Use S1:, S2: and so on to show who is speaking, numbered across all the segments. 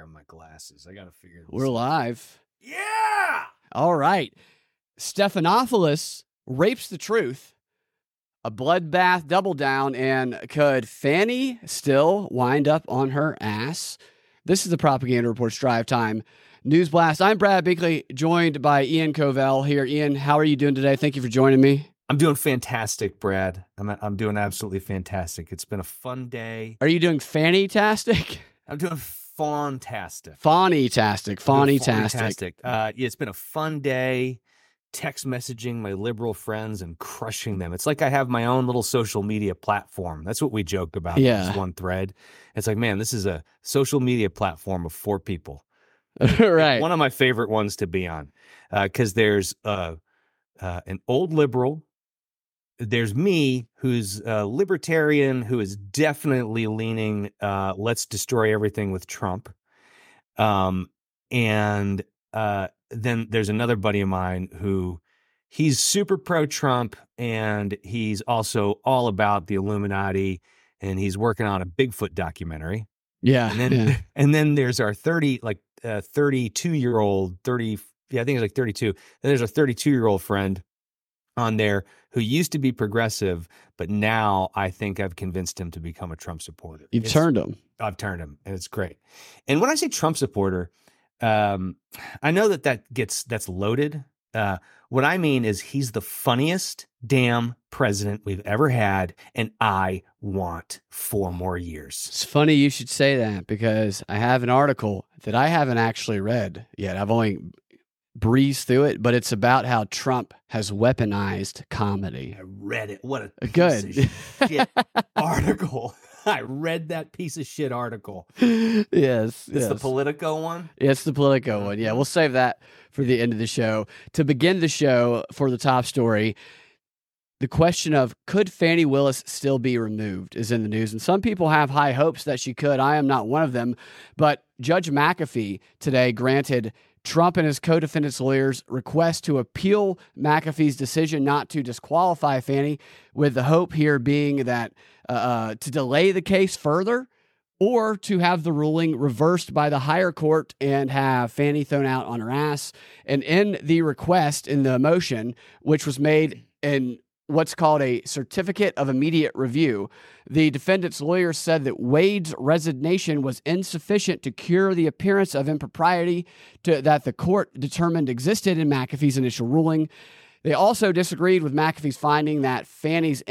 S1: on my glasses. I got to figure this
S2: We're
S1: out.
S2: live.
S1: Yeah!
S2: All right. Stephanopoulos rapes the truth. A bloodbath double down. And could Fanny still wind up on her ass? This is the Propaganda Report's Drive Time News Blast. I'm Brad Binkley, joined by Ian Covell here. Ian, how are you doing today? Thank you for joining me.
S1: I'm doing fantastic, Brad. I'm doing absolutely fantastic. It's been a fun day.
S2: Are you doing fanny-tastic?
S1: I'm doing fantastic.
S2: Fanny-tastic. Fanny-tastic.
S1: Yeah, it's been a fun day. Text messaging my liberal friends and crushing them. It's like I have my own little social media platform. That's what we joke about.
S2: Yeah.
S1: This one thread. It's like, man, this is a social media platform of 4 people.
S2: Right.
S1: One of my favorite ones to be on, because there's an old liberal. There's me, who's a libertarian, who is definitely leaning, let's destroy everything with Trump. And then there's another buddy of mine who he's super pro-Trump, and he's also all about the Illuminati, and he's working on a Bigfoot documentary.
S2: Yeah.
S1: And then there's our 32-year-old, I think it's like 32. And there's a 32-year-old friend on there who used to be progressive, but now I think I've convinced him to become a Trump supporter.
S2: Turned him.
S1: I've turned him, and it's great. And when I say Trump supporter, I know that's loaded. What I mean is he's the funniest damn president we've ever had, and I want 4 more years.
S2: It's funny you should say that, because I have an article that I haven't actually read yet. I've only breezed through it, but it's about how Trump has weaponized comedy.
S1: I read it. What a
S2: good
S1: piece of shit article. I read that piece of shit article.
S2: Yes.
S1: It's the Politico one?
S2: It's the Politico one. Yeah, we'll save that for the end of the show. To begin the show, for the top story, the question of could Fannie Willis still be removed is in the news, and some people have high hopes that she could. I am not one of them, but Judge McAfee today granted Trump and his co-defendants' lawyers' request to appeal McAfee's decision not to disqualify Fannie, with the hope here being that to delay the case further, or to have the ruling reversed by the higher court and have Fannie thrown out on her ass. And in the request, in the motion, which was made in what's called a certificate of immediate review, the defendant's lawyer said that Wade's resignation was insufficient to cure the appearance of impropriety that the court determined existed in McAfee's initial ruling. They also disagreed with McAfee's finding that Fannie's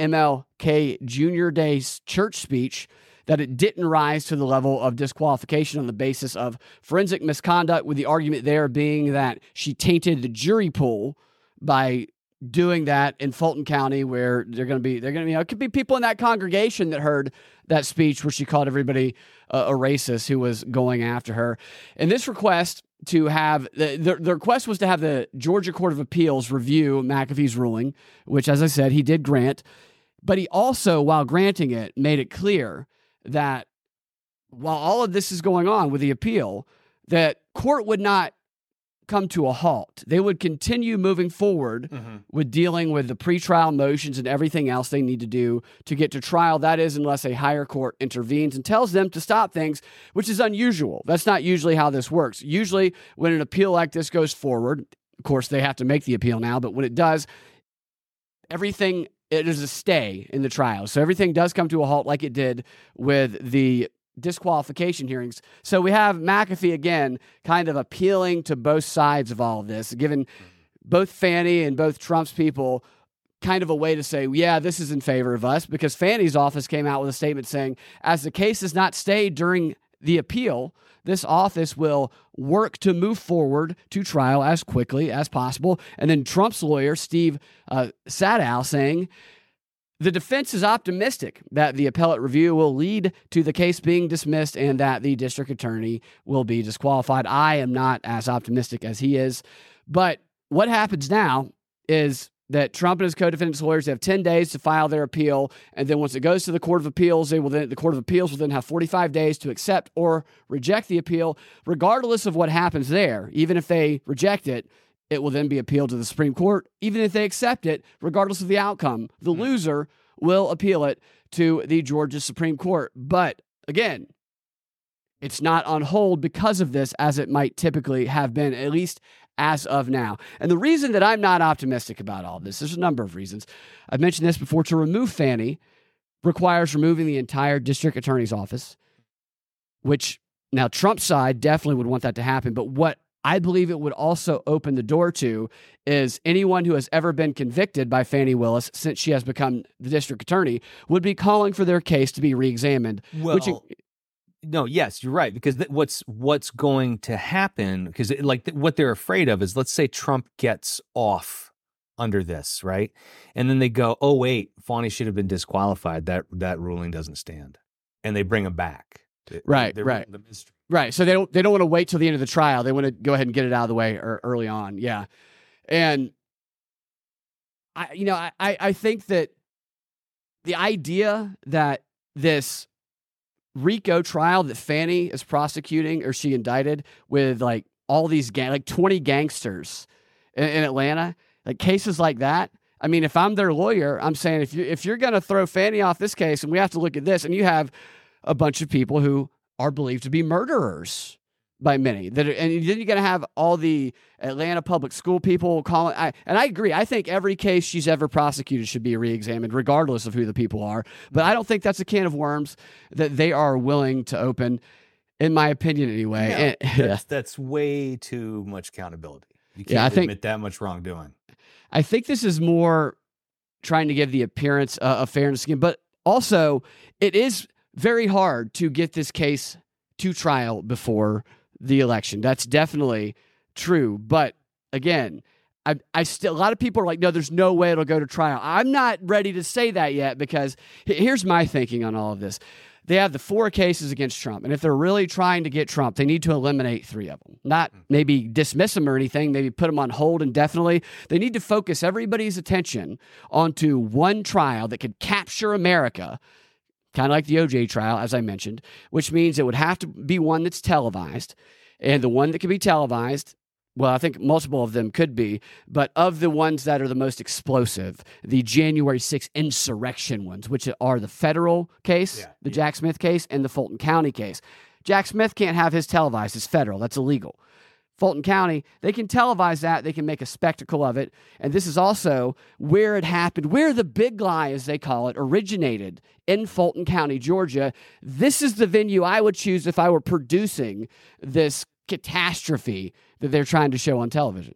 S2: MLK Jr. Day church speech, that it didn't rise to the level of disqualification on the basis of forensic misconduct, with the argument there being that she tainted the jury pool by doing that in Fulton County, where they're going to be, it could be people in that congregation that heard that speech where she called everybody a racist who was going after her. And this request to have, the request was to have the Georgia Court of Appeals review McAfee's ruling, which, as I said, he did grant. But he also, while granting it, made it clear that while all of this is going on with the appeal, that court would not come to a halt. They would continue moving forward with dealing with the pretrial motions and everything else they need to do to get to trial. That is, unless a higher court intervenes and tells them to stop things, which is unusual. That's not usually how this works. Usually when an appeal like this goes forward, of course they have to make the appeal now, but when it does, it is a stay in the trial. So everything does come to a halt, like it did with the disqualification hearings. So we have McAfee again kind of appealing to both sides of all of this, giving both Fannie and both Trump's people kind of a way to say, yeah, this is in favor of us, because Fannie's office came out with a statement saying, as the case is not stayed during the appeal, this office will work to move forward to trial as quickly as possible. And then Trump's lawyer, Steve Sadow, saying, the defense is optimistic that the appellate review will lead to the case being dismissed and that the district attorney will be disqualified. I am not as optimistic as he is. But what happens now is that Trump and his co-defendants' lawyers have 10 days to file their appeal, and then once it goes to the Court of Appeals, the Court of Appeals will then have 45 days to accept or reject the appeal. Regardless of what happens there, even if they reject it, it will then be appealed to the Supreme Court. Even if they accept it, regardless of the outcome, the loser will appeal it to the Georgia Supreme Court. But again, it's not on hold because of this, as it might typically have been, at least as of now. And the reason that I'm not optimistic about all this, there's a number of reasons. I've mentioned this before. To remove Fani requires removing the entire district attorney's office, which now Trump's side definitely would want that to happen. But what I believe it would also open the door to is anyone who has ever been convicted by Fani Willis since she has become the district attorney would be calling for their case to be reexamined.
S1: Well, no, yes, you're right. Because what's going to happen, because what they're afraid of is, let's say Trump gets off under this, right? And then they go, oh, wait, Fani should have been disqualified. That ruling doesn't stand. And they bring him back.
S2: Right.
S1: The mystery.
S2: Right. So they don't want to wait till the end of the trial. They want to go ahead and get it out of the way early on. Yeah. And I think that the idea that this RICO trial that Fani is prosecuting, or she indicted with like all these 20 gangsters in Atlanta, like cases like that. I mean, if I'm their lawyer, I'm saying if you're going to throw Fani off this case, and we have to look at this, and you have a bunch of people who are believed to be murderers by many, and then you're going to have all the Atlanta public school people calling. And I agree. I think every case she's ever prosecuted should be reexamined, regardless of who the people are. But I don't think that's a can of worms that they are willing to open, in my opinion, anyway.
S1: No, that's way too much accountability. You can't admit that much wrongdoing.
S2: I think this is more trying to give the appearance of fairness again, but also it is very hard to get this case to trial before the election. That's definitely true. But again, I still, a lot of people are like, no, there's no way it'll go to trial. I'm not ready to say that yet, because here's my thinking on all of this. They have the 4 cases against Trump. And if they're really trying to get Trump, they need to eliminate 3 of them. Not maybe dismiss him or anything, maybe put him on hold indefinitely. They need to focus everybody's attention onto one trial that could capture America, kind of like the OJ trial, as I mentioned, which means it would have to be one that's televised. And the one that can be televised, well, I think multiple of them could be, but of the ones that are the most explosive, the January 6th insurrection ones, which are the federal case, the Jack Smith case, and the Fulton County case. Jack Smith can't have his televised. It's federal. That's illegal. Fulton County, they can televise that. They can make a spectacle of it. And this is also where it happened, where the big lie, as they call it, originated, in Fulton County, Georgia. This is the venue I would choose if I were producing this catastrophe that they're trying to show on television.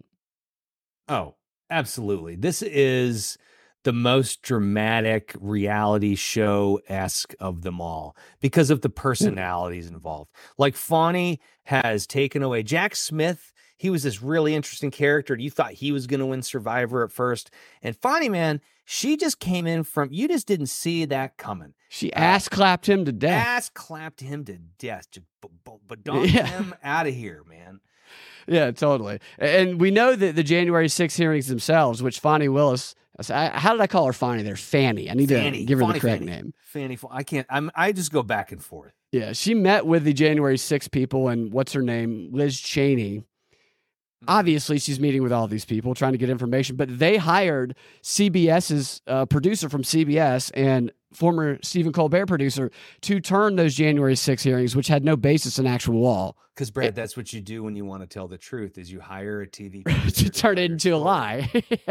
S1: Oh, absolutely. This is the most dramatic reality show-esque of them all because of the personalities involved. Like, Fani has taken away Jack Smith. He was this really interesting character. You thought he was going to win Survivor at first. And Fani, man, she just came in you just didn't see that coming.
S2: She ass-clapped him to death.
S1: Ass-clapped him to death. But don't get him out of here, man.
S2: Yeah, totally. And we know that the January 6th hearings themselves, which Fani Willis, how did I call her Fani there? Fanny. I need to give her the correct name.
S1: Fanny. I can't. I just go back and forth.
S2: Yeah, she met with the January 6th people and what's her name? Liz Cheney. Obviously, she's meeting with all these people trying to get information, but they hired CBS's producer from CBS and former Stephen Colbert producer to turn those January 6 hearings, which had no basis in actual law.
S1: Because, Brad, that's what you do when you want to tell the truth, is you hire a TV
S2: to turn it into a lie.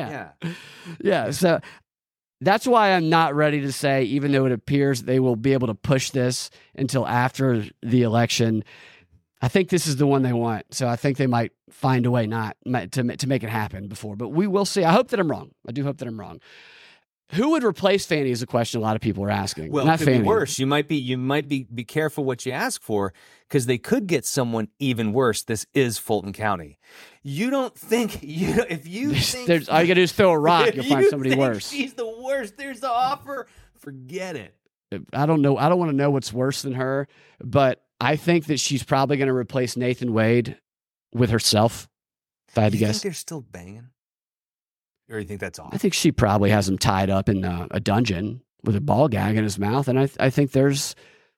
S2: Yeah. So that's why I'm not ready to say, even though it appears they will be able to push this until after the election, I think this is the one they want. So I think they might find a way to make it happen before. But we will see. I hope that I'm wrong. I do hope that I'm wrong. Who would replace Fani is a question a lot of people are asking.
S1: Well,
S2: not
S1: it could be worse. You might be careful what you ask for, because they could get someone even worse. This is Fulton County. You don't think if you think
S2: all you gotta do is throw a rock, you'll find somebody worse.
S1: She's the worst. There's the offer. Forget it.
S2: I don't know. I don't want to know what's worse than her, but I think that she's probably going to replace Nathan Wade with herself. If I had to guess,
S1: think they're still banging. Or you think that's off?
S2: I think she probably has him tied up in a dungeon with a ball gag in his mouth, and I think there's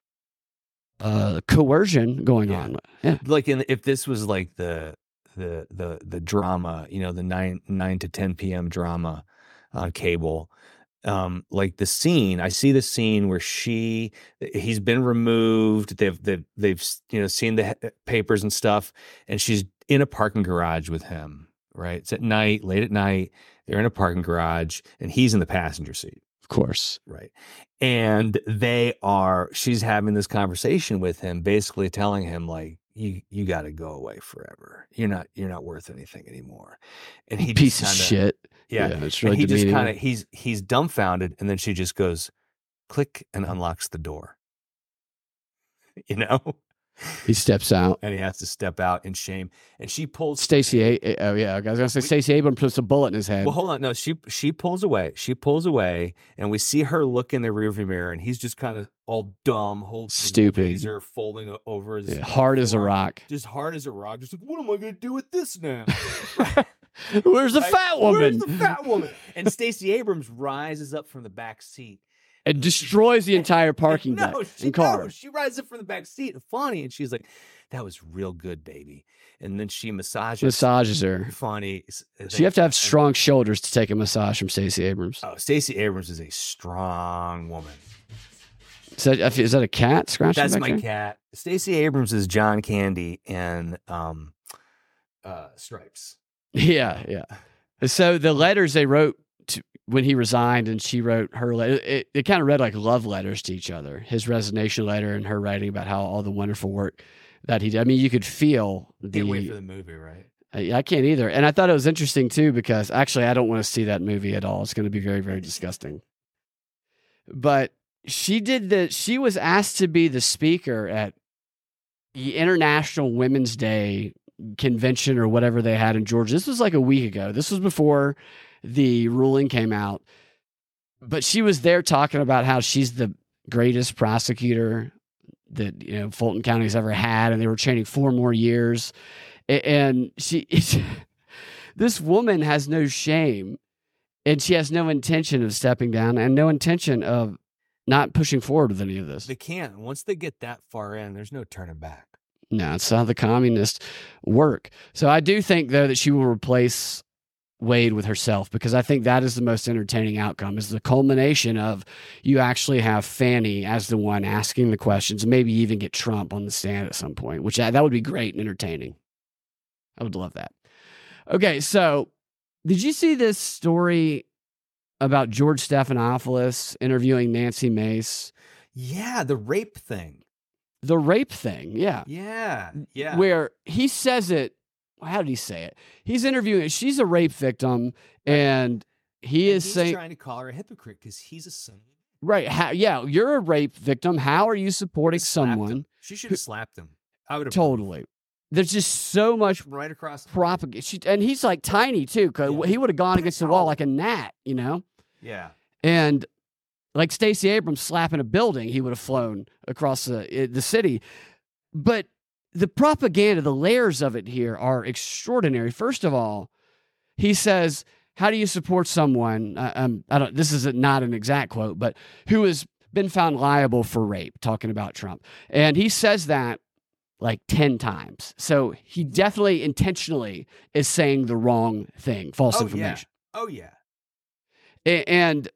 S2: coercion going on. Yeah,
S1: like if this was like the drama, the 9 to 10 p.m. drama on cable, like the scene, I see the scene where he's been removed. They've seen the papers and stuff, and she's in a parking garage with him. Right, it's at night, late at night. They're in a parking garage, and he's in the passenger seat.
S2: Of course,
S1: right. And she's having this conversation with him, basically telling him like, you got to go away forever. You're not worth anything anymore. And he
S2: piece of shit.
S1: Yeah,
S2: it's really
S1: and he
S2: demeaning.
S1: just kind of he's dumbfounded, and then she just goes, click, and unlocks the door.
S2: He steps out,
S1: and he has to step out in shame. And she pulls
S2: Stacey. Oh yeah, I was gonna say Stacey Abrams puts a bullet in his head.
S1: Well, hold on, no, she pulls away. She pulls away, and we see her look in the rearview mirror, and he's just kind of all dumb, holding
S2: stupid,
S1: his laser, folding over his
S2: hard as a rock,
S1: just hard as a rock. Just like, what am I gonna do with this now?
S2: Where's the fat woman?
S1: Where's the fat woman? And Stacey Abrams rises up from the back seat.
S2: It destroys the entire parking deck and car.
S1: She rises up from the back seat, funny, and she's like, "That was real good, baby." And then she massages her. Funny.
S2: So you have to have strong shoulders to take a massage from Stacey Abrams.
S1: Oh, Stacey Abrams is a strong woman.
S2: Is that a cat scratching?
S1: That's my cat. Stacey Abrams is John Candy and Stripes.
S2: Yeah. So the letters they wrote when he resigned and she wrote her letter, it kind of read like love letters to each other. His resignation letter and her writing about how all the wonderful work that he did. I mean, you could feel
S1: Can't wait for the movie, right?
S2: I can't either. And I thought it was interesting too, because actually I don't want to see that movie at all. It's going to be very, very disgusting. But she was asked to be the speaker at the International Women's Day convention or whatever they had in Georgia. This was like a week ago. This was before the ruling came out, but she was there talking about how she's the greatest prosecutor that Fulton County has ever had, and they were training 4 more years. And this woman has no shame, and she has no intention of stepping down and no intention of not pushing forward with any of this.
S1: They can't. Once they get that far in, there's no turning back.
S2: No, it's how the communists work. So I do think, though, that she will replace Wade with herself, because I think that is the most entertaining outcome, is the culmination of you actually have Fannie as the one asking the questions, maybe even get Trump on the stand at some point, which that would be great and entertaining. I would love that. Okay, so did you see this story about George Stephanopoulos interviewing Nancy Mace?
S1: Yeah, the rape thing.
S2: The rape thing, yeah.
S1: Yeah.
S2: Where he says it, how did he say it? He's interviewing, she's a rape victim, and he's saying,
S1: trying to call her a hypocrite because he's a son.
S2: Right. You're a rape victim. How are you supporting someone?
S1: She should have slapped him. I would have.
S2: Totally. There's just so much
S1: right across
S2: propaganda. And he's like tiny too, because he would have gone against the wall like a gnat,
S1: Yeah.
S2: And like Stacey Abrams slapping a building, he would have flown across the city. But the propaganda, the layers of it here are extraordinary. First of all, he says, how do you support someone, this is not an exact quote, but who has been found liable for rape, talking about Trump. And he says that like 10 times. So he definitely intentionally is saying the wrong thing, false information.
S1: Yeah. Oh, yeah.
S2: And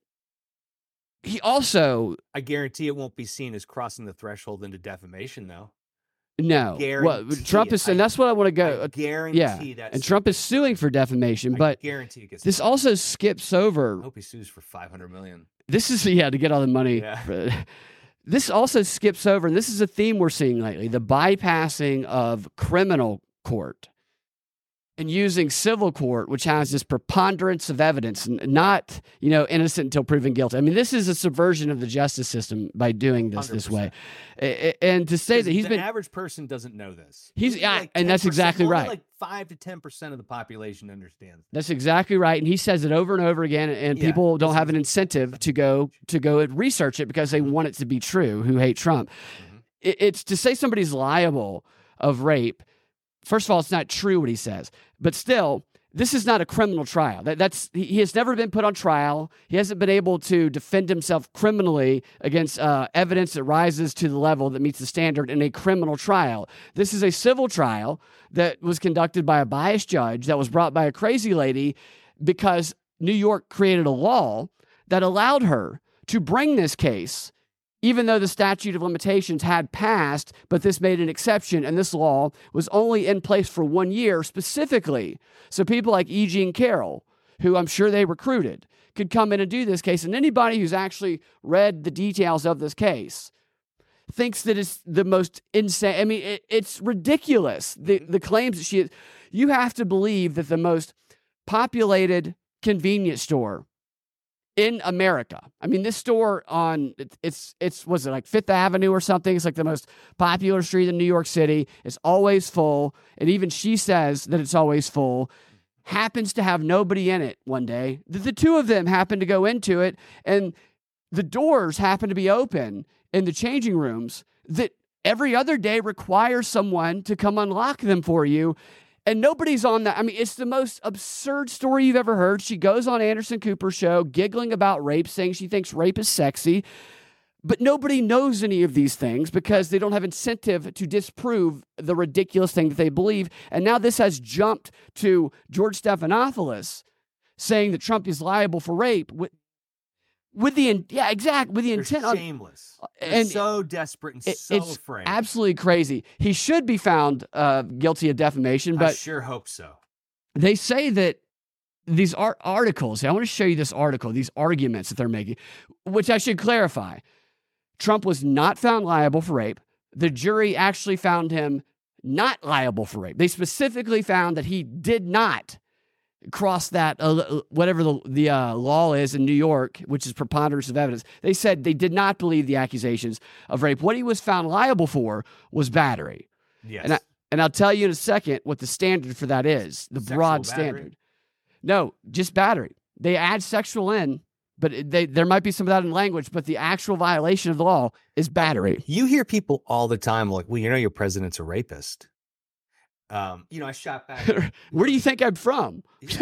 S2: he also...
S1: I guarantee it won't be seen as crossing the threshold into defamation, though.
S2: No. Well, Trump is, and that's what I want to go.
S1: I guarantee that.
S2: And Trump is suing for defamation, but
S1: guarantee it gets
S2: this also skips over.
S1: I hope he sues for $500 million.
S2: This is, to get all the money. Yeah. This also skips over, and this is a theme we're seeing lately, the bypassing of criminal court and using civil court, which has this preponderance of evidence and not, innocent until proven guilty. I mean, this is a subversion of the justice system by doing this
S1: 100%.
S2: This way. And to say that
S1: the average person doesn't know this.
S2: And that's exactly right.
S1: Like 5 to 10% of the population understands.
S2: That's exactly right. And he says it over and over again, and people don't have an incentive to go and research it because they want it to be true, who hate Trump. Mm-hmm. It's to say somebody's liable of rape. First of all, it's not true what he says, but still, this is not a criminal trial. He has never been put on trial. He hasn't been able to defend himself criminally against evidence that rises to the level that meets the standard in a criminal trial. This is a civil trial that was conducted by a biased judge that was brought by a crazy lady because New York created a law that allowed her to bring this case, even though the statute of limitations had passed, but this made an exception, and this law was only in place for 1 year specifically. So people like E. Jean Carroll, who I'm sure they recruited, could come in and do this case. And anybody who's actually read the details of this case thinks that it's the most insane. I mean, it's ridiculous. The claims that she, you have to believe that the most populated convenience store in America. I mean, this store on, it's was it like Fifth Avenue or something? It's like the most popular street in New York City. It's always full. And even she says that it's always full. Happens to have nobody in it one day. The two of them happen to go into it, and the doors happen to be open in the changing rooms that every other day requires someone to come unlock them for you. And nobody's on that. I mean, it's the most absurd story you've ever heard. She goes on Anderson Cooper's show, giggling about rape, saying she thinks rape is sexy. But nobody knows any of these things because they don't have incentive to disprove the ridiculous thing that they believe. And now this has jumped to George Stephanopoulos saying that Trump is liable for rape with the intent on
S1: shameless. They're so desperate and so afraid.
S2: Absolutely crazy. He should be found guilty of defamation, but
S1: I sure hope so.
S2: They say that these articles, I want to show you this article, these arguments that they're making, which I should clarify. Trump was not found liable for rape. The jury actually found him not liable for rape. They specifically found that he did not cross that, whatever the law is in New York, which is preponderance of evidence. They said they did not believe the accusations of rape. What he was found liable for was battery.
S1: Yes.
S2: And I'll tell you in a second what the standard for that is, the
S1: Sexual
S2: broad
S1: battery?
S2: standard. No, just battery. They add sexual in, but there might be some of that in language, but the actual violation of the law is battery.
S1: You hear people all the time like, well, you know, your president's a rapist. I shot back.
S2: Where do you think I'm from?
S1: Yeah.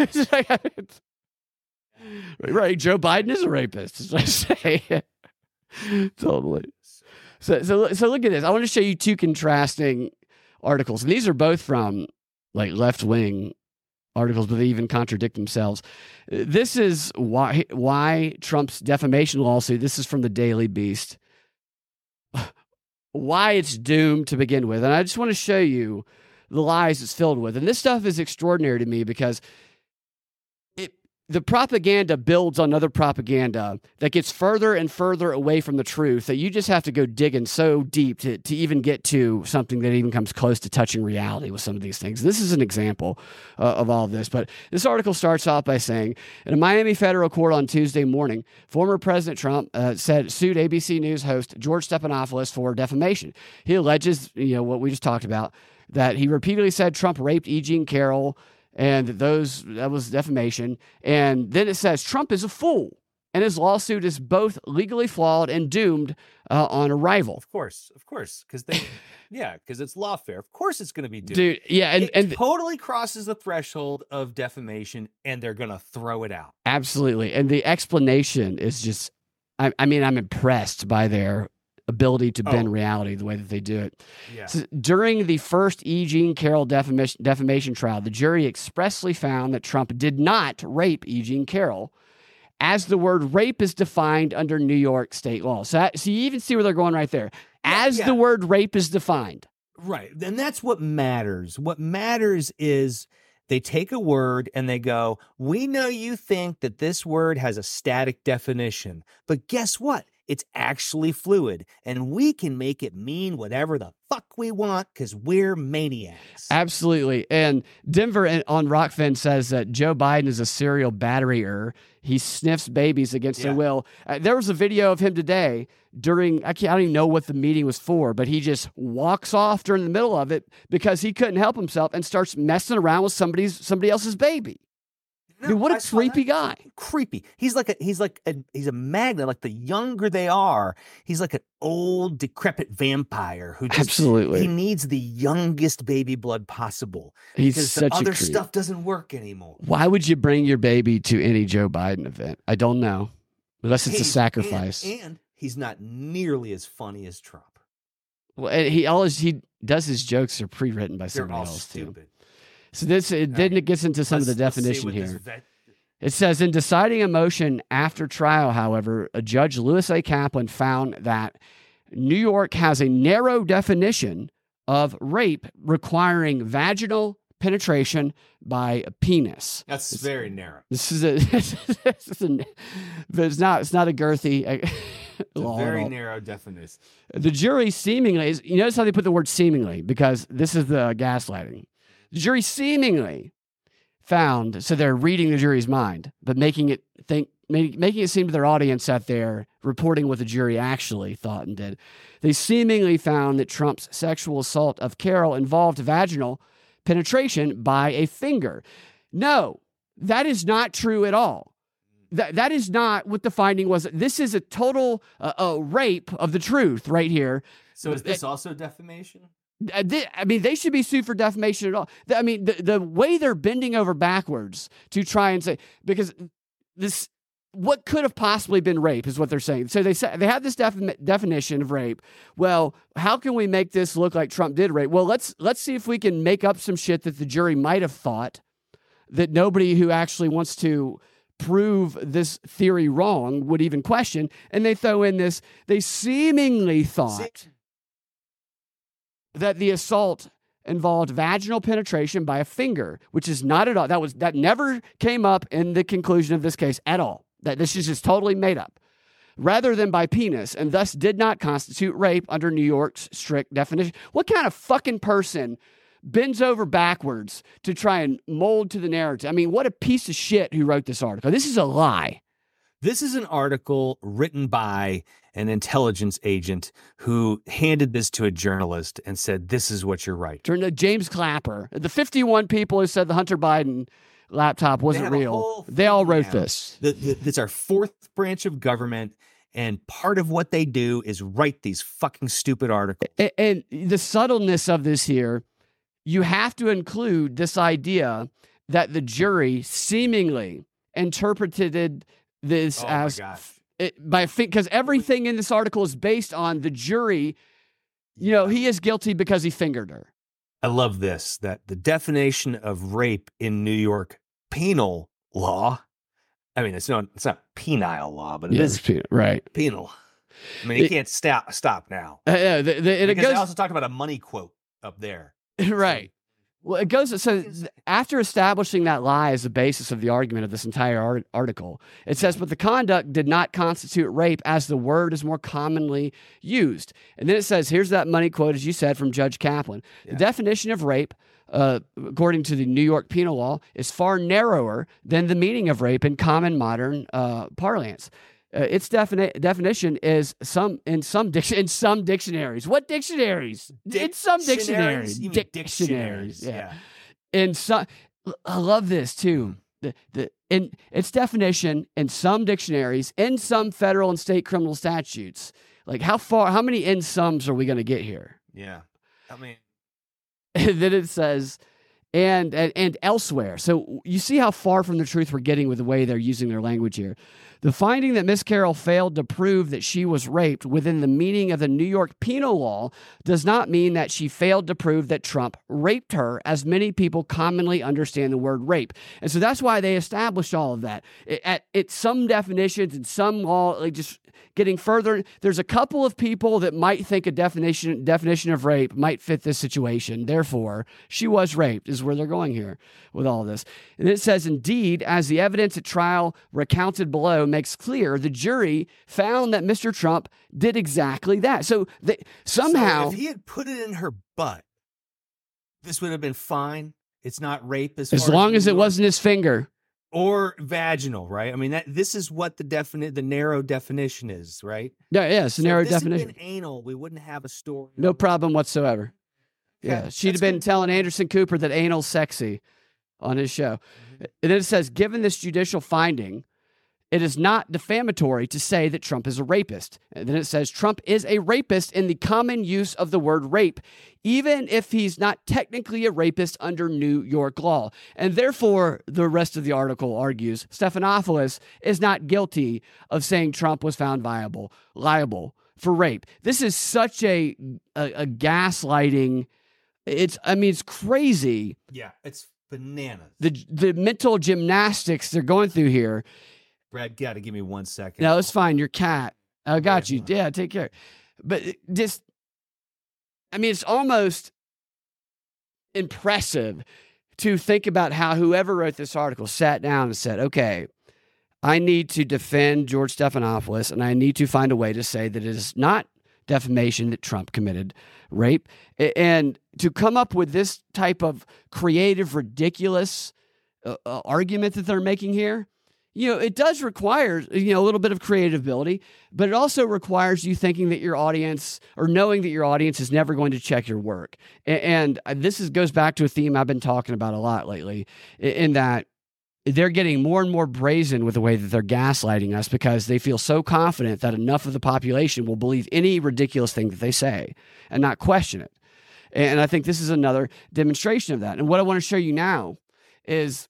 S2: Right. Joe Biden is a rapist, is what I say. Totally. So look at this. I want to show you two contrasting articles. And these are both from like left-wing articles, but they even contradict themselves. This is why Trump's defamation lawsuit, this is from the Daily Beast, why it's doomed to begin with. And I just want to show you the lies it's filled with. And this stuff is extraordinary to me because the propaganda builds on other propaganda that gets further and further away from the truth that you just have to go digging so deep to even get to something that even comes close to touching reality with some of these things. This is an example of all of this. But this article starts off by saying, in a Miami federal court on Tuesday morning, former President Trump sued ABC News host George Stephanopoulos for defamation. He alleges, what we just talked about, that he repeatedly said Trump raped E. Jean Carroll, and that was defamation. And then it says Trump is a fool, and his lawsuit is both legally flawed and doomed on arrival.
S1: Of course, because because it's lawfare. Of course, it's going to be doomed.
S2: Dude, yeah, and
S1: it totally crosses the threshold of defamation, and they're going to throw it out.
S2: Absolutely, and the explanation is just, I'm impressed by their ability to bend reality the way that they do it.
S1: Yeah.
S2: So during the first E. Jean Carroll defamation trial, the jury expressly found that Trump did not rape E. Jean Carroll, as the word rape is defined under New York state law. So you even see where they're going right there. As the word rape is defined.
S1: Right. And that's what matters. What matters is they take a word and they go, we know you think that this word has a static definition, but guess what? It's actually fluid, and we can make it mean whatever the fuck we want because we're maniacs.
S2: Absolutely. And Denver on Rockfin says that Joe Biden is a serial batterier. He sniffs babies against their will. There was a video of him today during, I don't even know what the meeting was for, but he just walks off during the middle of it because he couldn't help himself and starts messing around with somebody else's baby.
S1: No,
S2: dude, what a creepy guy.
S1: Creepy. He's a magnet. Like the younger they are, he's like an old decrepit vampire who just,
S2: absolutely,
S1: he needs the youngest baby blood possible.
S2: He's
S1: because
S2: such
S1: the other
S2: a creep.
S1: stuff doesn't work anymore.
S2: Why would you bring your baby to any Joe Biden event? I don't know. Unless it's a sacrifice.
S1: And he's not nearly as funny as Trump.
S2: Well, he does his jokes are pre-written by somebody else
S1: stupid.
S2: too. So then it gets into some of the definition here. It says, in deciding a motion after trial, however, Judge Lewis A. Kaplan found that New York has a narrow definition of rape requiring vaginal penetration by a penis.
S1: That's very narrow.
S2: This is it's not a girthy law.
S1: It's a very narrow definition.
S2: The jury seemingly, you notice how they put the word seemingly, because this is the gaslighting. The jury seemingly found, so they're reading the jury's mind, but making it seem to their audience that they're reporting what the jury actually thought and did. They seemingly found that Trump's sexual assault of Carol involved vaginal penetration by a finger. No, that is not true at all. That is not what the finding was. This is a total rape of the truth right here.
S1: So is this also defamation?
S2: I mean, they should be sued for defamation at all. I mean, the way they're bending over backwards to try and say, because this, what could have possibly been rape is what they're saying. So they have this definition of rape. Well, how can we make this look like Trump did rape? Well, let's see if we can make up some shit that the jury might have thought that nobody who actually wants to prove this theory wrong would even question. And they throw in this, they seemingly thought that the assault involved vaginal penetration by a finger, which is not at all. That never came up in the conclusion of this case at all. That this is just totally made up, rather than by penis, and thus did not constitute rape under New York's strict definition. What kind of fucking person bends over backwards to try and mold to the narrative? I mean, what a piece of shit who wrote this article. This is a lie.
S1: This is an article written by an intelligence agent who handed this to a journalist and said, this is what you're right.
S2: Turned to James Clapper. The 51 people who said the Hunter Biden laptop wasn't real, they all wrote this.
S1: It's our fourth branch of government, and part of what they do is write these fucking stupid articles.
S2: And the subtleness of this here, you have to include this idea that the jury seemingly interpreted this because everything in this article is based on the jury. You know, he is guilty because he fingered her.
S1: I love this, that the definition of rape in New York penal law, I mean, it's not penile law, but it is
S2: right.
S1: Penal. I mean, you can't stop now.
S2: It
S1: I also talked about a money quote up there.
S2: Right. Well, it goes, so after establishing that lie as the basis of the argument of this entire article, it says, but the conduct did not constitute rape as the word is more commonly used. And then it says, here's that money quote, as you said, from Judge Kaplan. Yeah. The definition of rape, according to the New York penal law, is far narrower than the meaning of rape in common modern parlance. Its definition is in some dictionaries. What dictionaries? In some dictionaries. Dictionaries. Yeah. In some, I love this too. In its definition in some dictionaries, in some federal and state criminal statutes. Like how many in sums are we going to get here?
S1: Yeah. I mean,
S2: and then it says, and elsewhere. So you see how far from the truth we're getting with the way they're using their language here. The finding that Miss Carol failed to prove that she was raped within the meaning of the New York penal law does not mean that she failed to prove that Trump raped her, as many people commonly understand the word rape. And so that's why they established all of that. At some definitions and some law, like just getting further, there's a couple of people that might think a definition of rape might fit this situation. Therefore, she was raped, is where they're going here with all of this. And it says, indeed, as the evidence at trial recounted below makes clear, the jury found that Mr. Trump did exactly that. So somehow,
S1: so if he had put it in her butt, this would have been fine. It's not rape
S2: as long as it wasn't his finger
S1: or vaginal, right? I mean, this is what the narrow definition is, right?
S2: Yeah, it's a narrow definition.
S1: If this had been anal, we wouldn't have a story.
S2: No problem whatsoever. Yeah, she'd have been telling Anderson Cooper that anal's sexy on his show. Mm-hmm. And then it says, given this judicial finding, it is not defamatory to say that Trump is a rapist. And then it says Trump is a rapist in the common use of the word rape, even if he's not technically a rapist under New York law. And therefore, the rest of the article argues Stephanopoulos is not guilty of saying Trump was found liable for rape. This is such a gaslighting. It's crazy.
S1: Yeah, it's Bananas.
S2: The mental gymnastics they're going through here.
S1: Brad, got to give me 1 second.
S2: No, it's fine. Your cat. I got you. Yeah, take care. But just, I mean, it's almost impressive to think about how whoever wrote this article sat down and said, okay, I need to defend George Stephanopoulos, and I need to find a way to say that it is not defamation that Trump committed rape. And to come up with this type of creative, ridiculous argument that they're making here, it does require, a little bit of creative ability, but it also requires you thinking that your audience, or knowing that your audience is never going to check your work. And this goes back to a theme I've been talking about a lot lately, in that they're getting more and more brazen with the way that they're gaslighting us, because they feel so confident that enough of the population will believe any ridiculous thing that they say and not question it. And I think this is another demonstration of that. And what I want to show you now is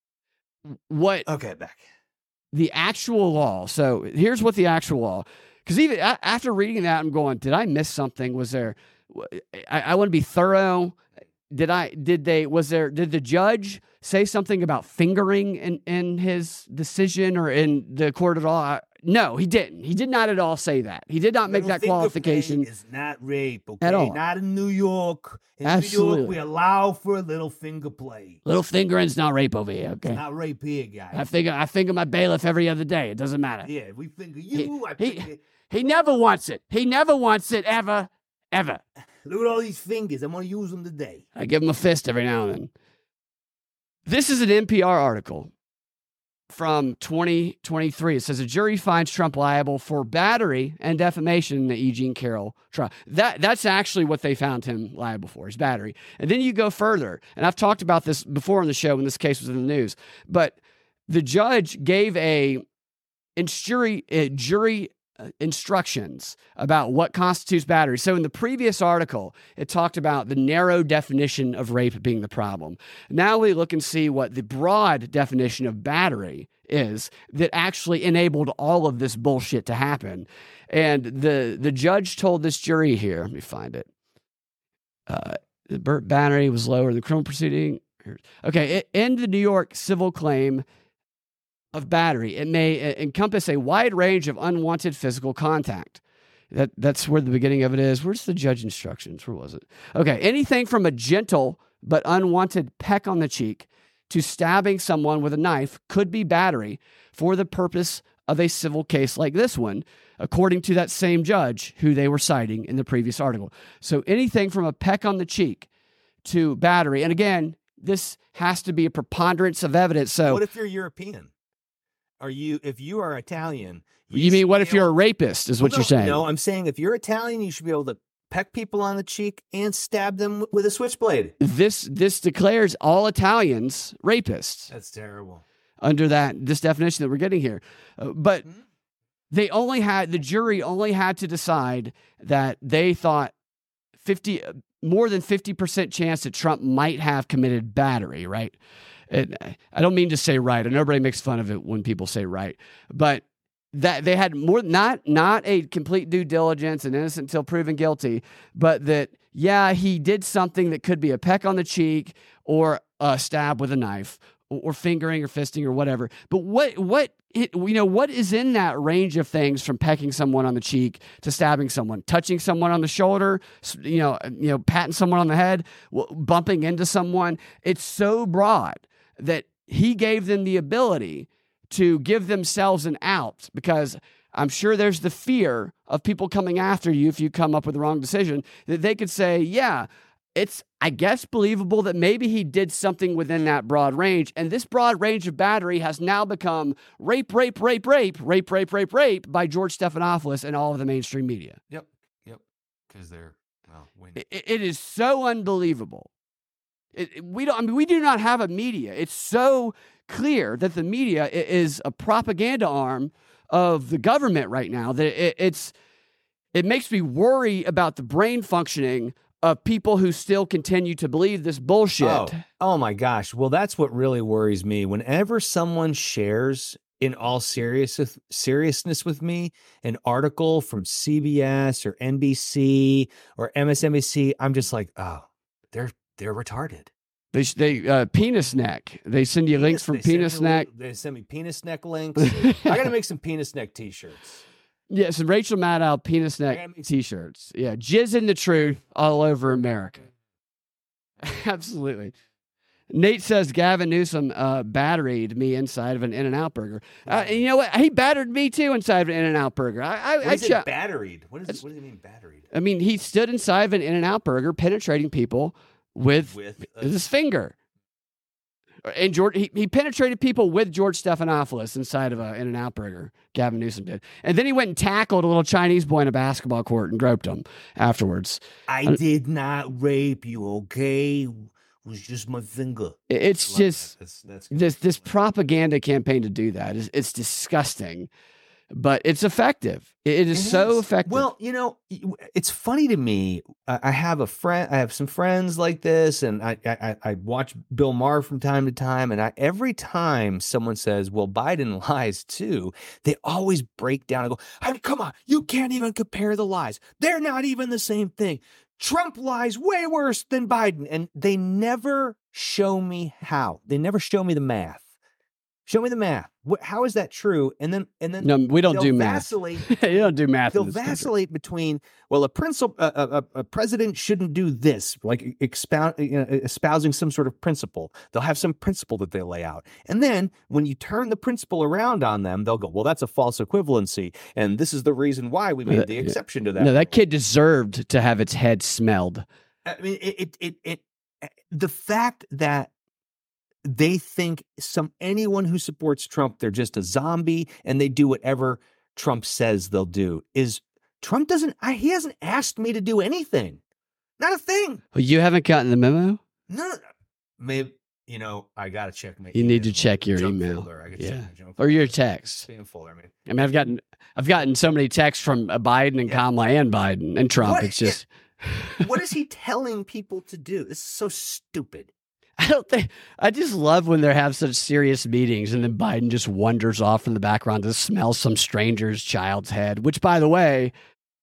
S1: back.
S2: The actual law. So here's what the actual law, because even after reading that, I'm going, did I miss something? Was there, I want to be thorough. Did the judge say something about fingering in his decision or in the court at all? No, he didn't. He did not at all say that. He did not make that qualification.
S1: It's not rape, okay?
S2: At all.
S1: Not in New York. In
S2: Absolutely.
S1: New York, we allow for a little finger play.
S2: Little fingering's not rape over here, okay?
S1: It's not rape here, guys.
S2: I finger my bailiff every other day. It doesn't matter.
S1: Yeah, we finger you.
S2: He never wants it. He never wants it, ever.
S1: Look at all these fingers. I'm going to use them today.
S2: I give him a fist every now and then. This is an NPR article from 2023. It says a jury finds Trump liable for battery and defamation in the E. Jean Carroll trial. That's actually what they found him liable for, is battery. And then you go further, and I've talked about this before on the show when this case was in the news, but the judge gave jury instructions about what constitutes battery. So in the previous article, it talked about the narrow definition of rape being the problem. Now we look and see what the broad definition of battery is that actually enabled all of this bullshit to happen. And the judge told this jury here, let me find it. The battery was lower in the criminal proceeding. Okay, in the New York civil claim of battery, it may encompass a wide range of unwanted physical contact. That's where the beginning of it is. Where's the judge instructions? Where was it? Okay, anything from a gentle but unwanted peck on the cheek to stabbing someone with a knife could be battery for the purpose of a civil case like this one, according to that same judge who they were citing in the previous article. So anything from a peck on the cheek to battery. And again, this has to be a preponderance of evidence. So
S1: what if you're European? If you are Italian?
S2: You mean what if you're a rapist, is what you're saying?
S1: No, I'm saying if you're Italian, you should be able to peck people on the cheek and stab them with a switchblade.
S2: This declares all Italians rapists.
S1: That's terrible.
S2: Under this definition that we're getting here. But the jury only had to decide that they thought more than 50% chance that Trump might have committed battery, right? I don't mean to say right. I know everybody makes fun of it when people say right, but that they had more, not a complete due diligence and innocent until proven guilty, but that, yeah, he did something that could be a peck on the cheek or a stab with a knife or fingering or fisting or whatever. But what is in that range of things, from pecking someone on the cheek to stabbing someone, touching someone on the shoulder, patting someone on the head, bumping into someone? It's so broad that he gave them the ability to give themselves an out, because I'm sure there's the fear of people coming after you if you come up with the wrong decision, that they could say, yeah, it's, I guess, believable that maybe he did something within that broad range. And this broad range of battery has now become rape by George Stephanopoulos and all of the mainstream media.
S1: Yep. Because they're, winning.
S2: It is so unbelievable. We do not have a media. It's so clear that the media is a propaganda arm of the government right now that it makes me worry about the brain functioning of people who still continue to believe this bullshit.
S1: Oh my gosh. Well, that's what really worries me. Whenever someone shares, in all seriousness with me, an article from CBS or NBC or MSNBC, I'm just like, oh, they're retarded.
S2: They penis neck. They send you links from penis neck.
S1: They send me penis neck links. I got to make some penis neck t-shirts.
S2: Yeah, some Rachel Maddow penis neck t-shirts. Yeah, jizz in the truth all over America. Absolutely. Nate says Gavin Newsom batteried me inside of an In-N-Out burger. And you know what? He battered me too inside of an In-N-Out burger.
S1: What is it batteried? What does it mean batteried?
S2: I mean, he stood inside of an In-N-Out burger penetrating people with his finger. And he penetrated people with George Stephanopoulos inside of an In-N-Out burger. Gavin Newsom did. And then he went and tackled a little Chinese boy in a basketball court and groped him afterwards.
S1: I did not rape you, okay? It was just my finger.
S2: It's just that's this propaganda campaign to do that. It's disgusting. But it's effective. It is so effective.
S1: Well, it's funny to me. I have some friends like this, and I watch Bill Maher from time to time. And every time someone says, "Well, Biden lies too," they always break down and go, "I mean, come on, you can't even compare the lies. They're not even the same thing. Trump lies way worse than Biden," and they never show me how. They never show me the math. Show me the math. How is that true? And then
S2: no, we don't do math. You don't do math.
S1: They'll vacillate between, well, a president shouldn't do this, like espousing some sort of principle. They'll have some principle that they lay out, and then when you turn the principle around on them, they'll go, well, that's a false equivalency, and this is the reason why we made the exception to that.
S2: No, that kid deserved to have its head smelled.
S1: I mean, the fact that they think anyone who supports Trump, they're just a zombie and they do whatever Trump says they'll do. He hasn't asked me to do anything. Not a thing.
S2: Well, you haven't gotten the memo?
S1: No. Maybe, I got to check my
S2: email. You need to check your email. Or your text.
S1: Spam folder,
S2: I mean, I've gotten so many texts from Biden and Kamala and Biden and Trump. It's just.
S1: What is he telling people to do? This is so stupid.
S2: I just love when they have such serious meetings and then Biden just wanders off in the background to smell some stranger's child's head, which, by the way,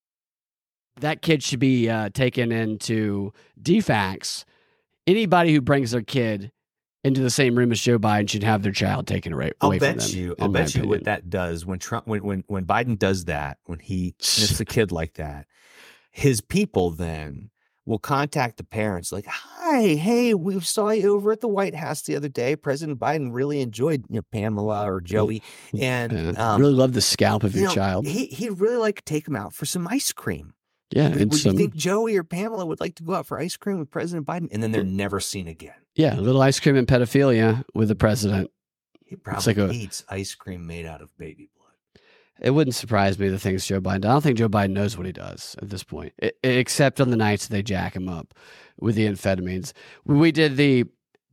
S2: that kid should be taken into DFACS. Anybody who brings their kid into the same room as Joe Biden should have their child taken away from them.
S1: I'll bet you what that does when Biden does that, when he sniffs a kid like that, his people then will contact the parents like, hey, we saw you over at the White House the other day. President Biden really enjoyed Pamela or Joey, and
S2: really loved the scalp of your child.
S1: He'd really like to take him out for some ice cream.
S2: Yeah,
S1: would you think Joey or Pamela would like to go out for ice cream with President Biden? And then they're never seen again.
S2: Yeah, a little ice cream and pedophilia with the president.
S1: He probably eats ice cream made out of baby blood.
S2: It wouldn't surprise me the things Joe Biden does. I don't think Joe Biden knows what he does at this point, except on the nights they jack him up with the amphetamines. When we did the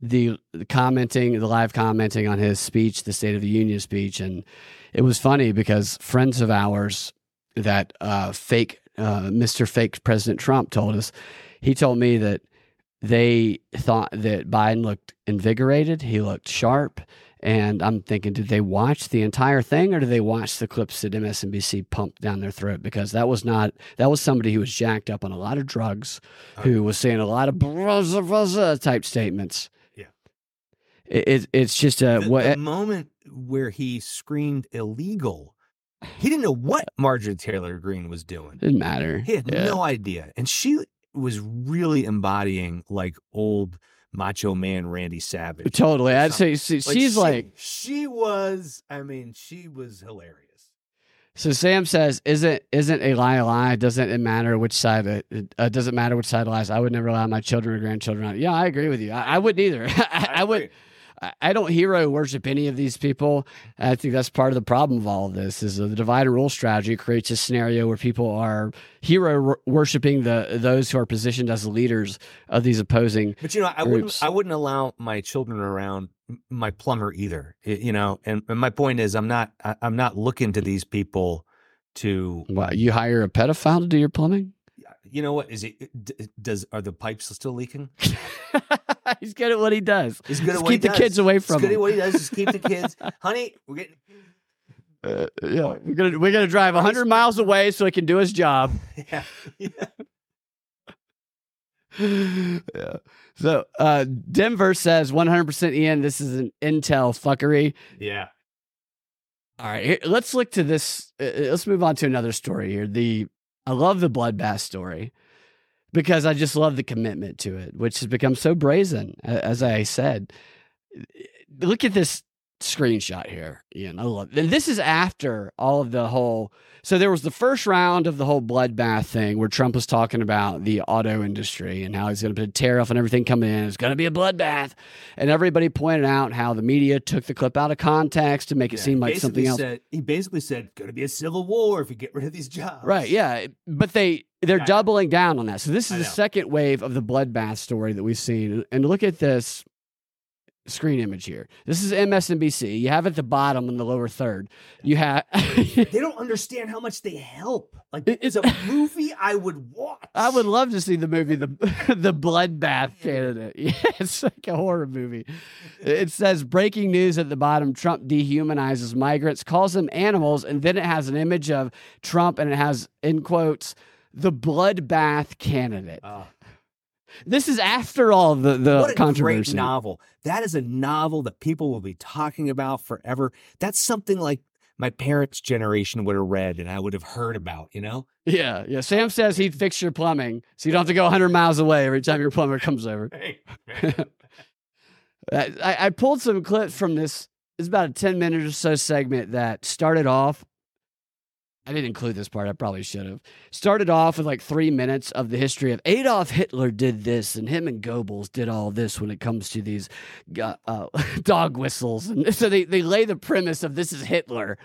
S2: live commenting on his speech, the State of the Union speech, and it was funny because friends of ours that Mr. Fake President Trump told us, he told me that they thought that Biden looked invigorated, he looked sharp. And I'm thinking, did they watch the entire thing or did they watch the clips that MSNBC pumped down their throat? Because that was somebody who was jacked up on a lot of drugs, who was saying a lot of blah type statements.
S1: Yeah.
S2: It's just
S1: the moment where he screamed illegal, he didn't know what Marjorie Taylor Greene was doing.
S2: Didn't matter.
S1: He had no idea. And she was really embodying like old Macho Man Randy Savage.
S2: Totally. I'd say she was
S1: hilarious.
S2: So Sam says, isn't a lie a lie? Doesn't it matter which side doesn't matter which side lies? I would never allow my children or grandchildren on. Yeah, I agree with you. I wouldn't either. I would. I don't hero worship any of these people. I think that's part of the problem of all of this is the divide and rule strategy creates a scenario where people are hero worshiping those who are positioned as the leaders of these opposing groups.
S1: I wouldn't allow my children around my plumber either. And my point is I'm not looking to these people to.
S2: What, you hire a pedophile to do your plumbing?
S1: You know what? Are the pipes still leaking?
S2: He's good at what he does.
S1: He's good at what
S2: keep the kids away from him.
S1: He's good at what he does. Just keep the kids. Honey, we're getting.
S2: We're gonna drive 100 miles away so he can do his job.
S1: Yeah.
S2: Yeah. So Denver says 100% Ian, this is an intel fuckery.
S1: Yeah.
S2: All right, let's look to this. Let's move on to another story here. I love the bloodbath story because I just love the commitment to it, which has become so brazen, as I said. Look at this screenshot here, Ian. I love it. And this is after all of the whole. So there was the first round of the whole bloodbath thing where Trump was talking about the auto industry and how he's going to put a tariff on everything coming in. It's going to be a bloodbath. And everybody pointed out how the media took the clip out of context to make it seem like something else.
S1: He basically said, going to be a civil war if you get rid of these jobs.
S2: Right, yeah. But they're doubling down on that. So this is the second wave of the bloodbath story that we've seen. And look at this screen image here. This is MSNBC. You have at the bottom in the lower third. You have
S1: they don't understand how much they help. Like it's a movie I would watch.
S2: I would love to see the movie the Bloodbath Candidate. Yeah, it's like a horror movie. It says breaking news at the bottom. Trump dehumanizes migrants, calls them animals, and then it has an image of Trump and it has in quotes the Bloodbath Candidate. This is after all the
S1: what a
S2: controversy.
S1: Great novel. That is a novel that people will be talking about forever. That's something like my parents' generation would have read and I would have heard about, you know?
S2: Yeah. Sam says he'd fix your plumbing so you don't have to go 100 miles away every time your plumber comes over. I pulled some clips from this. It's about a 10-minute or so segment that started off. I didn't include this part. I probably should have. Started off with like 3 minutes of the history of Adolf Hitler did this, and him and Goebbels did all this when it comes to these dog whistles. And so they lay the premise of this is Hitler.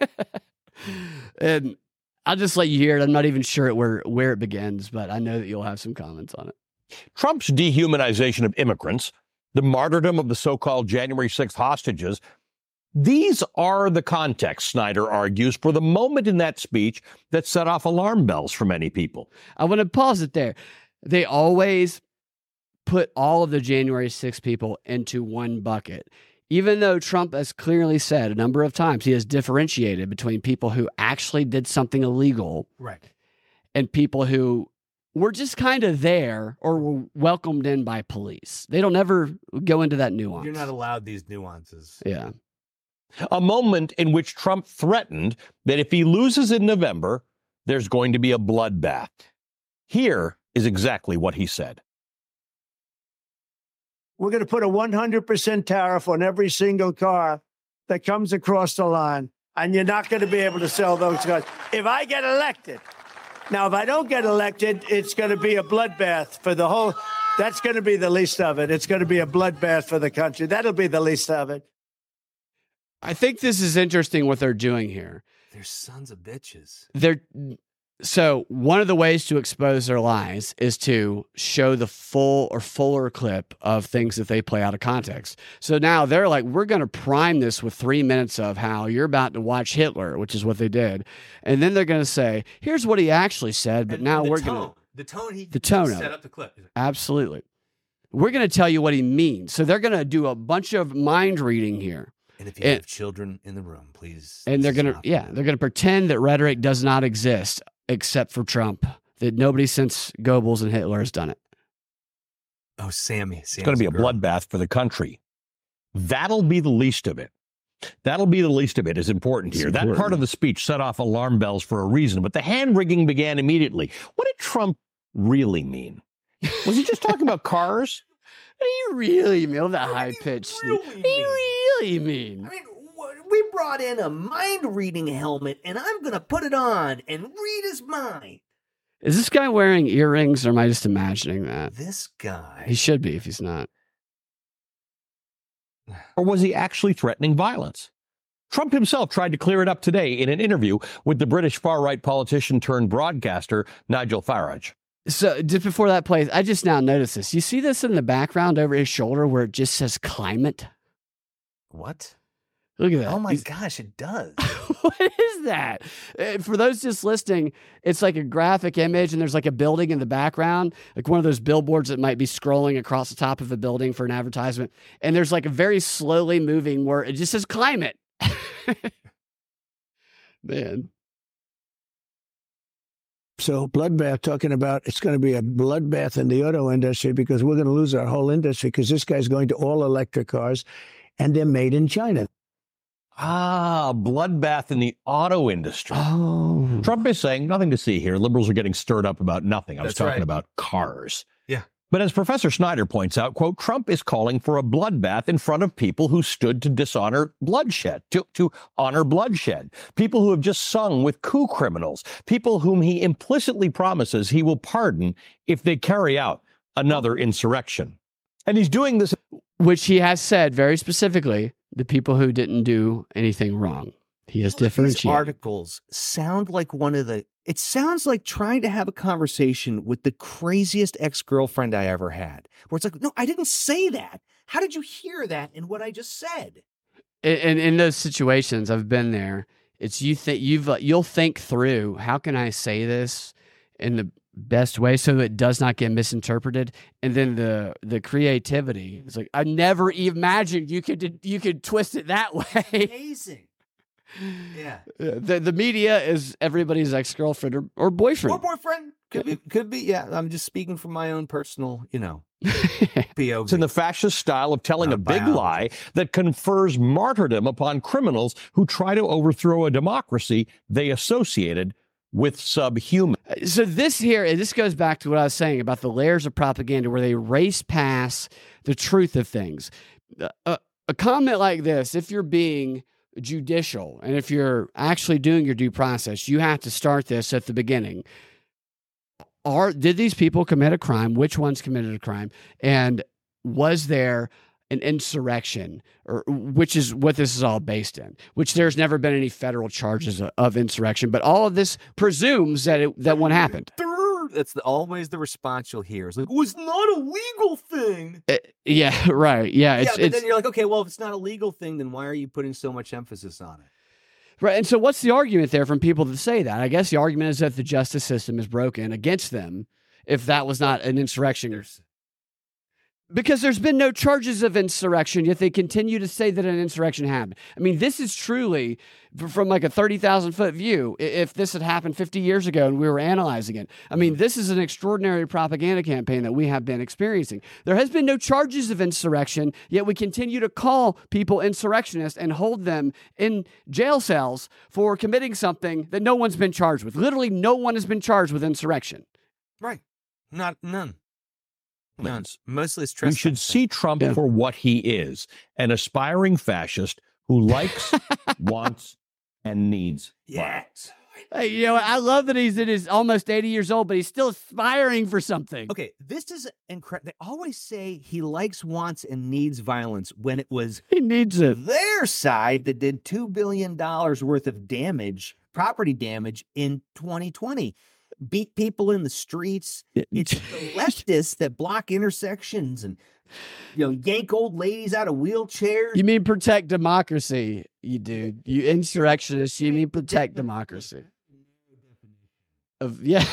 S2: And I'll just let you hear it. I'm not even sure where it begins, but I know that you'll have some comments on it.
S3: Trump's dehumanization of immigrants, the martyrdom of the so-called January 6th hostages, these are the context, Snyder argues, for the moment in that speech that set off alarm bells for many people.
S2: I want to pause it there. They always put all of the January 6th people into one bucket. Even though Trump has clearly said a number of times he has differentiated between people who actually did something illegal,
S1: right,
S2: and people who were just kind of there or were welcomed in by police. They don't ever go into that nuance.
S1: You're not allowed these nuances.
S2: Yeah.
S3: A moment in which Trump threatened that if he loses in November, there's going to be a bloodbath. Here is exactly what he said.
S4: We're going to put a 100% tariff on every single car that comes across the line, and you're not going to be able to sell those cars. If I get elected, now, if I don't get elected, it's going to be a bloodbath for the whole, that's going to be the least of it. It's going to be a bloodbath for the country. That'll be the least of it.
S2: I think this is interesting what they're doing here.
S1: They're sons of bitches.
S2: So one of the ways to expose their lies is to show the full or fuller clip of things that they play out of context. So now they're like, we're going to prime this with 3 minutes of how you're about to watch Hitler, which is what they did. And then they're going to say, here's what he actually said, but now we're going to...
S1: The tone he
S2: set
S1: up the clip.
S2: Absolutely. We're going to tell you what he means. So they're going to do a bunch of mind reading here.
S1: And if you have children in the room, please.
S2: And they're going to pretend that rhetoric does not exist except for Trump, that nobody since Goebbels and Hitler has done it.
S1: Oh, Sammy.
S3: It's going to be a bloodbath for the country. That'll be the least of it. That'll be the least of it is important here. That part of the speech set off alarm bells for a reason, but the hand-wringing began immediately. What did Trump really mean? Was he just talking about cars?
S2: What do you really mean? That high-pitched. What do you really mean?
S1: I mean, we brought in a mind-reading helmet, and I'm going to put it on and read his mind.
S2: Is this guy wearing earrings, or am I just imagining that?
S1: This guy.
S2: He should be if he's not.
S3: Or was he actually threatening violence? Trump himself tried to clear it up today in an interview with the British far-right politician turned broadcaster Nigel Farage.
S2: So just before that plays, I just now noticed this. You see this in the background over his shoulder where it just says climate?
S1: What?
S2: Look at that.
S1: Oh my gosh, it does.
S2: What is that? For those just listening, it's like a graphic image and there's like a building in the background, like one of those billboards that might be scrolling across the top of a building for an advertisement. And there's like a very slowly moving where it just says climate. Man.
S4: So bloodbath, talking about it's going to be a bloodbath in the auto industry because we're going to lose our whole industry because this guy's going to all electric cars and they're made in China.
S3: Bloodbath in the auto industry.
S2: Oh.
S3: Trump is saying nothing to see here. Liberals are getting stirred up about nothing. I was
S1: That's
S3: talking
S1: right.
S3: about cars.
S1: Yeah.
S3: But as Professor Snyder points out, quote, Trump is calling for a bloodbath in front of people who stood to dishonor bloodshed, to honor bloodshed, people who have just sung with coup criminals, people whom he implicitly promises he will pardon if they carry out another insurrection. And he's doing this.
S2: Which he has said very specifically, the people who didn't do anything wrong. He has
S1: These
S2: differentiated.
S1: articles sound like it sounds like trying to have a conversation with the craziest ex-girlfriend I ever had, where it's like, no, I didn't say that. How did you hear that in what I just said?
S2: In those situations, I've been there. It's you'll think through, how can I say this in the best way so it does not get misinterpreted? And then the creativity is like, I never imagined you could twist it that way.
S1: Amazing. Yeah.
S2: The media is everybody's ex-girlfriend or boyfriend.
S1: Or boyfriend. Could be. Yeah. I'm just speaking from my own personal, POV.
S3: It's in the fascist style of telling a big
S1: biology.
S3: lie that confers martyrdom upon criminals who try to overthrow a democracy they associated with subhuman.
S2: So this goes back to what I was saying about the layers of propaganda where they race past the truth of things. A comment like this, if you're being judicial and if you're actually doing your due process, you have to start this at the beginning. Did these people commit a crime? Which ones committed a crime? And was there an insurrection, or which is what this is all based in, which there's never been any federal charges of insurrection, but all of this presumes that one happened.
S1: That's always the response you'll hear. It's like, oh, it's not a legal thing.
S2: Yeah, right. Yeah.
S1: But then you're like, okay, well, if it's not a legal thing, then why are you putting so much emphasis on it?
S2: Right. And so what's the argument there from people that say that? I guess the argument is that the justice system is broken against them if that was not an insurrection. Because there's been no charges of insurrection, yet they continue to say that an insurrection happened. I mean, this is truly, from like a 30,000-foot view, if this had happened 50 years ago and we were analyzing it, I mean, this is an extraordinary propaganda campaign that we have been experiencing. There has been no charges of insurrection, yet we continue to call people insurrectionists and hold them in jail cells for committing something that no one's been charged with. Literally, no one has been charged with insurrection.
S1: Right. None. Mostly it's
S3: We should see Trump for what he is, an aspiring fascist who likes, wants, and needs violence.
S2: Hey, I love that he's in his almost 80 years old, but he's still aspiring for something.
S1: Okay, this is incredible. They always say he likes, wants, and needs violence when it was
S2: He needs it.
S1: their side that did $2 billion worth of damage, property damage in 2020. Beat people in the streets. It's the leftists that block intersections and yank old ladies out of wheelchairs.
S2: You mean protect democracy, you do. You insurrectionists, you mean protect democracy. Yeah.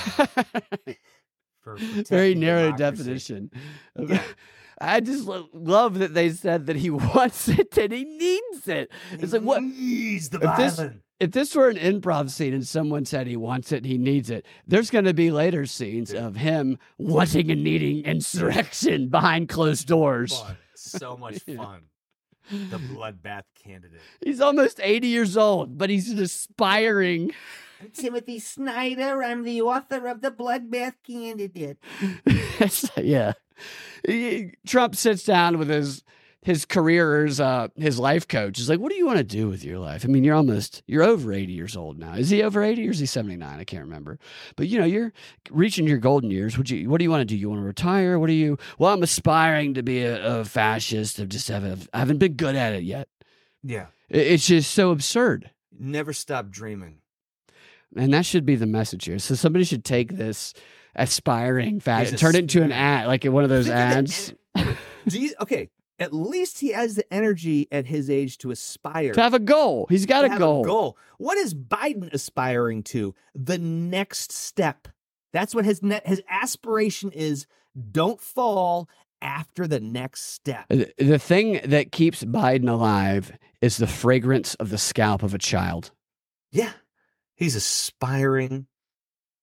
S2: Very narrow definition.
S1: Yeah.
S2: I just love that they said that he wants it and he needs it. It's like, what?
S1: Needs the violence.
S2: If this were an improv scene and someone said he wants it and he needs it, there's going to be later scenes of him wanting and needing insurrection behind closed doors.
S1: Fun. So much fun. The bloodbath candidate.
S2: He's almost 80 years old, but he's an aspiring.
S1: I'm Timothy Snyder. I'm the author of The Bloodbath Candidate.
S2: Yeah. Trump sits down with his career's his life coach. He's like, what do you want to do with your life? I mean, you're over 80 years old now. Is he over 80 or is he 79? I can't remember. But you're reaching your golden years. What do you want to do? You want to retire? Well, I'm aspiring to be a fascist. I haven't been good at it yet.
S1: Yeah.
S2: It's just so absurd.
S1: Never stop dreaming.
S2: And that should be the message here. So somebody should take this aspiring fascist, turn it into an ad, like one of those ads.
S1: Okay. At least he has the energy at his age to aspire.
S2: To have a goal. He's got a goal.
S1: What is Biden aspiring to? The next step. That's what his aspiration is. Don't fall after the next step.
S2: The thing that keeps Biden alive is the fragrance of the scalp of a child.
S1: Yeah. He's aspiring.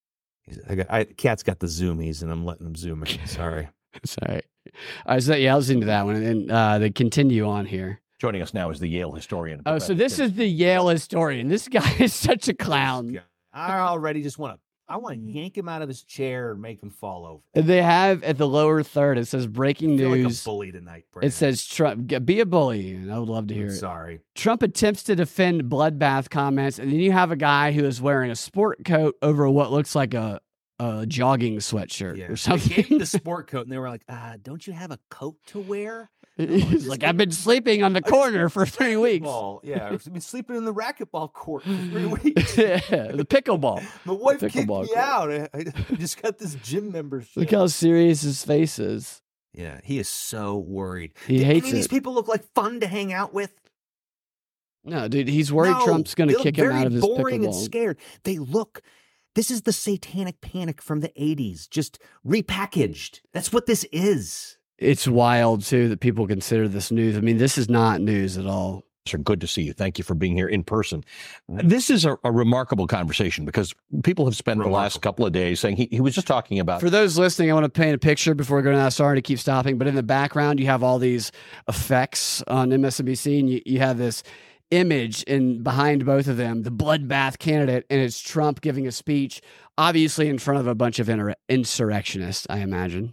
S1: Cat's got the zoomies, and I'm letting him zoom in. Sorry.
S2: Sorry. I was listening to that one, and they continue on here.
S3: Joining us now is the Yale historian.
S2: Oh, so this is the Yale historian. This guy is such a clown.
S1: I already just want to yank him out of his chair and make him fall over.
S2: And they have at the lower third, it says breaking
S1: I feel
S2: news.
S1: like a bully tonight, Brandon.
S2: It says Trump, be a bully. And I would love to hear it.
S1: Sorry.
S2: Trump attempts to defend bloodbath comments. And then you have a guy who is wearing a sport coat over what looks like a jogging sweatshirt or something.
S1: They gave him the sport coat, and they were like, don't you have a coat to wear?
S2: He's like, I've been sleeping on the corner for 3 weeks.
S1: Yeah, I've been sleeping in the racquetball court for 3 weeks.
S2: Yeah, the pickleball.
S1: My wife kicked me
S2: court.
S1: out. I just got this gym membership.
S2: Look how serious his face is.
S1: Yeah, he is so worried.
S2: He hates
S1: any of these people look like fun to hang out with?
S2: No, dude, he's worried Trump's going to kick him out of his
S1: boring
S2: pickleball.
S1: And scared. This is the satanic panic from the 80s, just repackaged. That's what this is.
S2: It's wild, too, that people consider this news. I mean, this is not news at all.
S3: Sir, good to see you. Thank you for being here in person. This is a remarkable conversation because people have spent the last couple of days saying he was just talking about.
S2: For those listening, I want to paint a picture before we go to that. Sorry to keep stopping, but in the background, you have all these effects on MSNBC, and you have this image behind both of them, the bloodbath candidate, and it's Trump giving a speech, obviously in front of a bunch of insurrectionists, I imagine.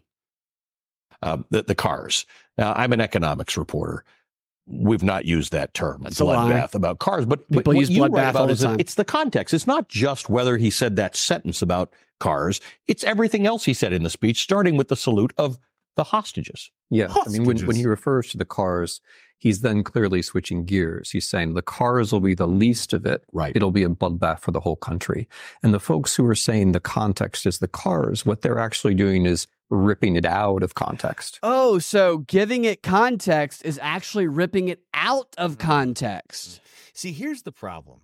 S3: The cars. Now, I'm an economics reporter. We've not used that term,
S2: That's
S3: bloodbath, about cars. But
S2: people use bloodbath all the
S3: is
S2: time.
S3: It's the context. It's not just whether he said that sentence about cars. It's everything else he said in the speech, starting with the salute of the hostages.
S5: Yeah, I mean, when he refers to the cars, he's then clearly switching gears. He's saying the cars will be the least of it.
S3: Right.
S5: It'll be a bloodbath for the whole country. And the folks who are saying the context is the cars, what they're actually doing is ripping it out of context.
S2: Oh, so giving it context is actually ripping it out of context.
S1: See, here's the problem.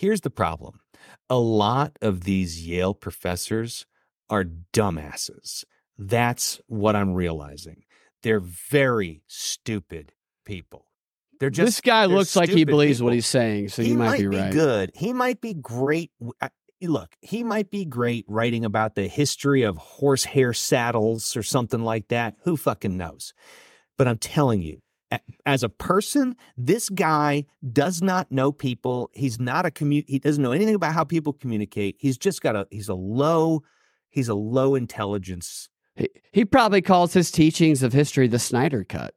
S1: A lot of these Yale professors are dumbasses. That's what I'm realizing. They're very stupid people.
S2: This guy looks like he believes what he's saying, so you might be right.
S1: Good. He might be great. Look, he might be great writing about the history of horsehair saddles or something like that. Who fucking knows? But I'm telling you, as a person, this guy does not know people. He's not he doesn't know anything about how people communicate. He's just got he's a low intelligence.
S2: He probably calls his teachings of history the Snyder Cut.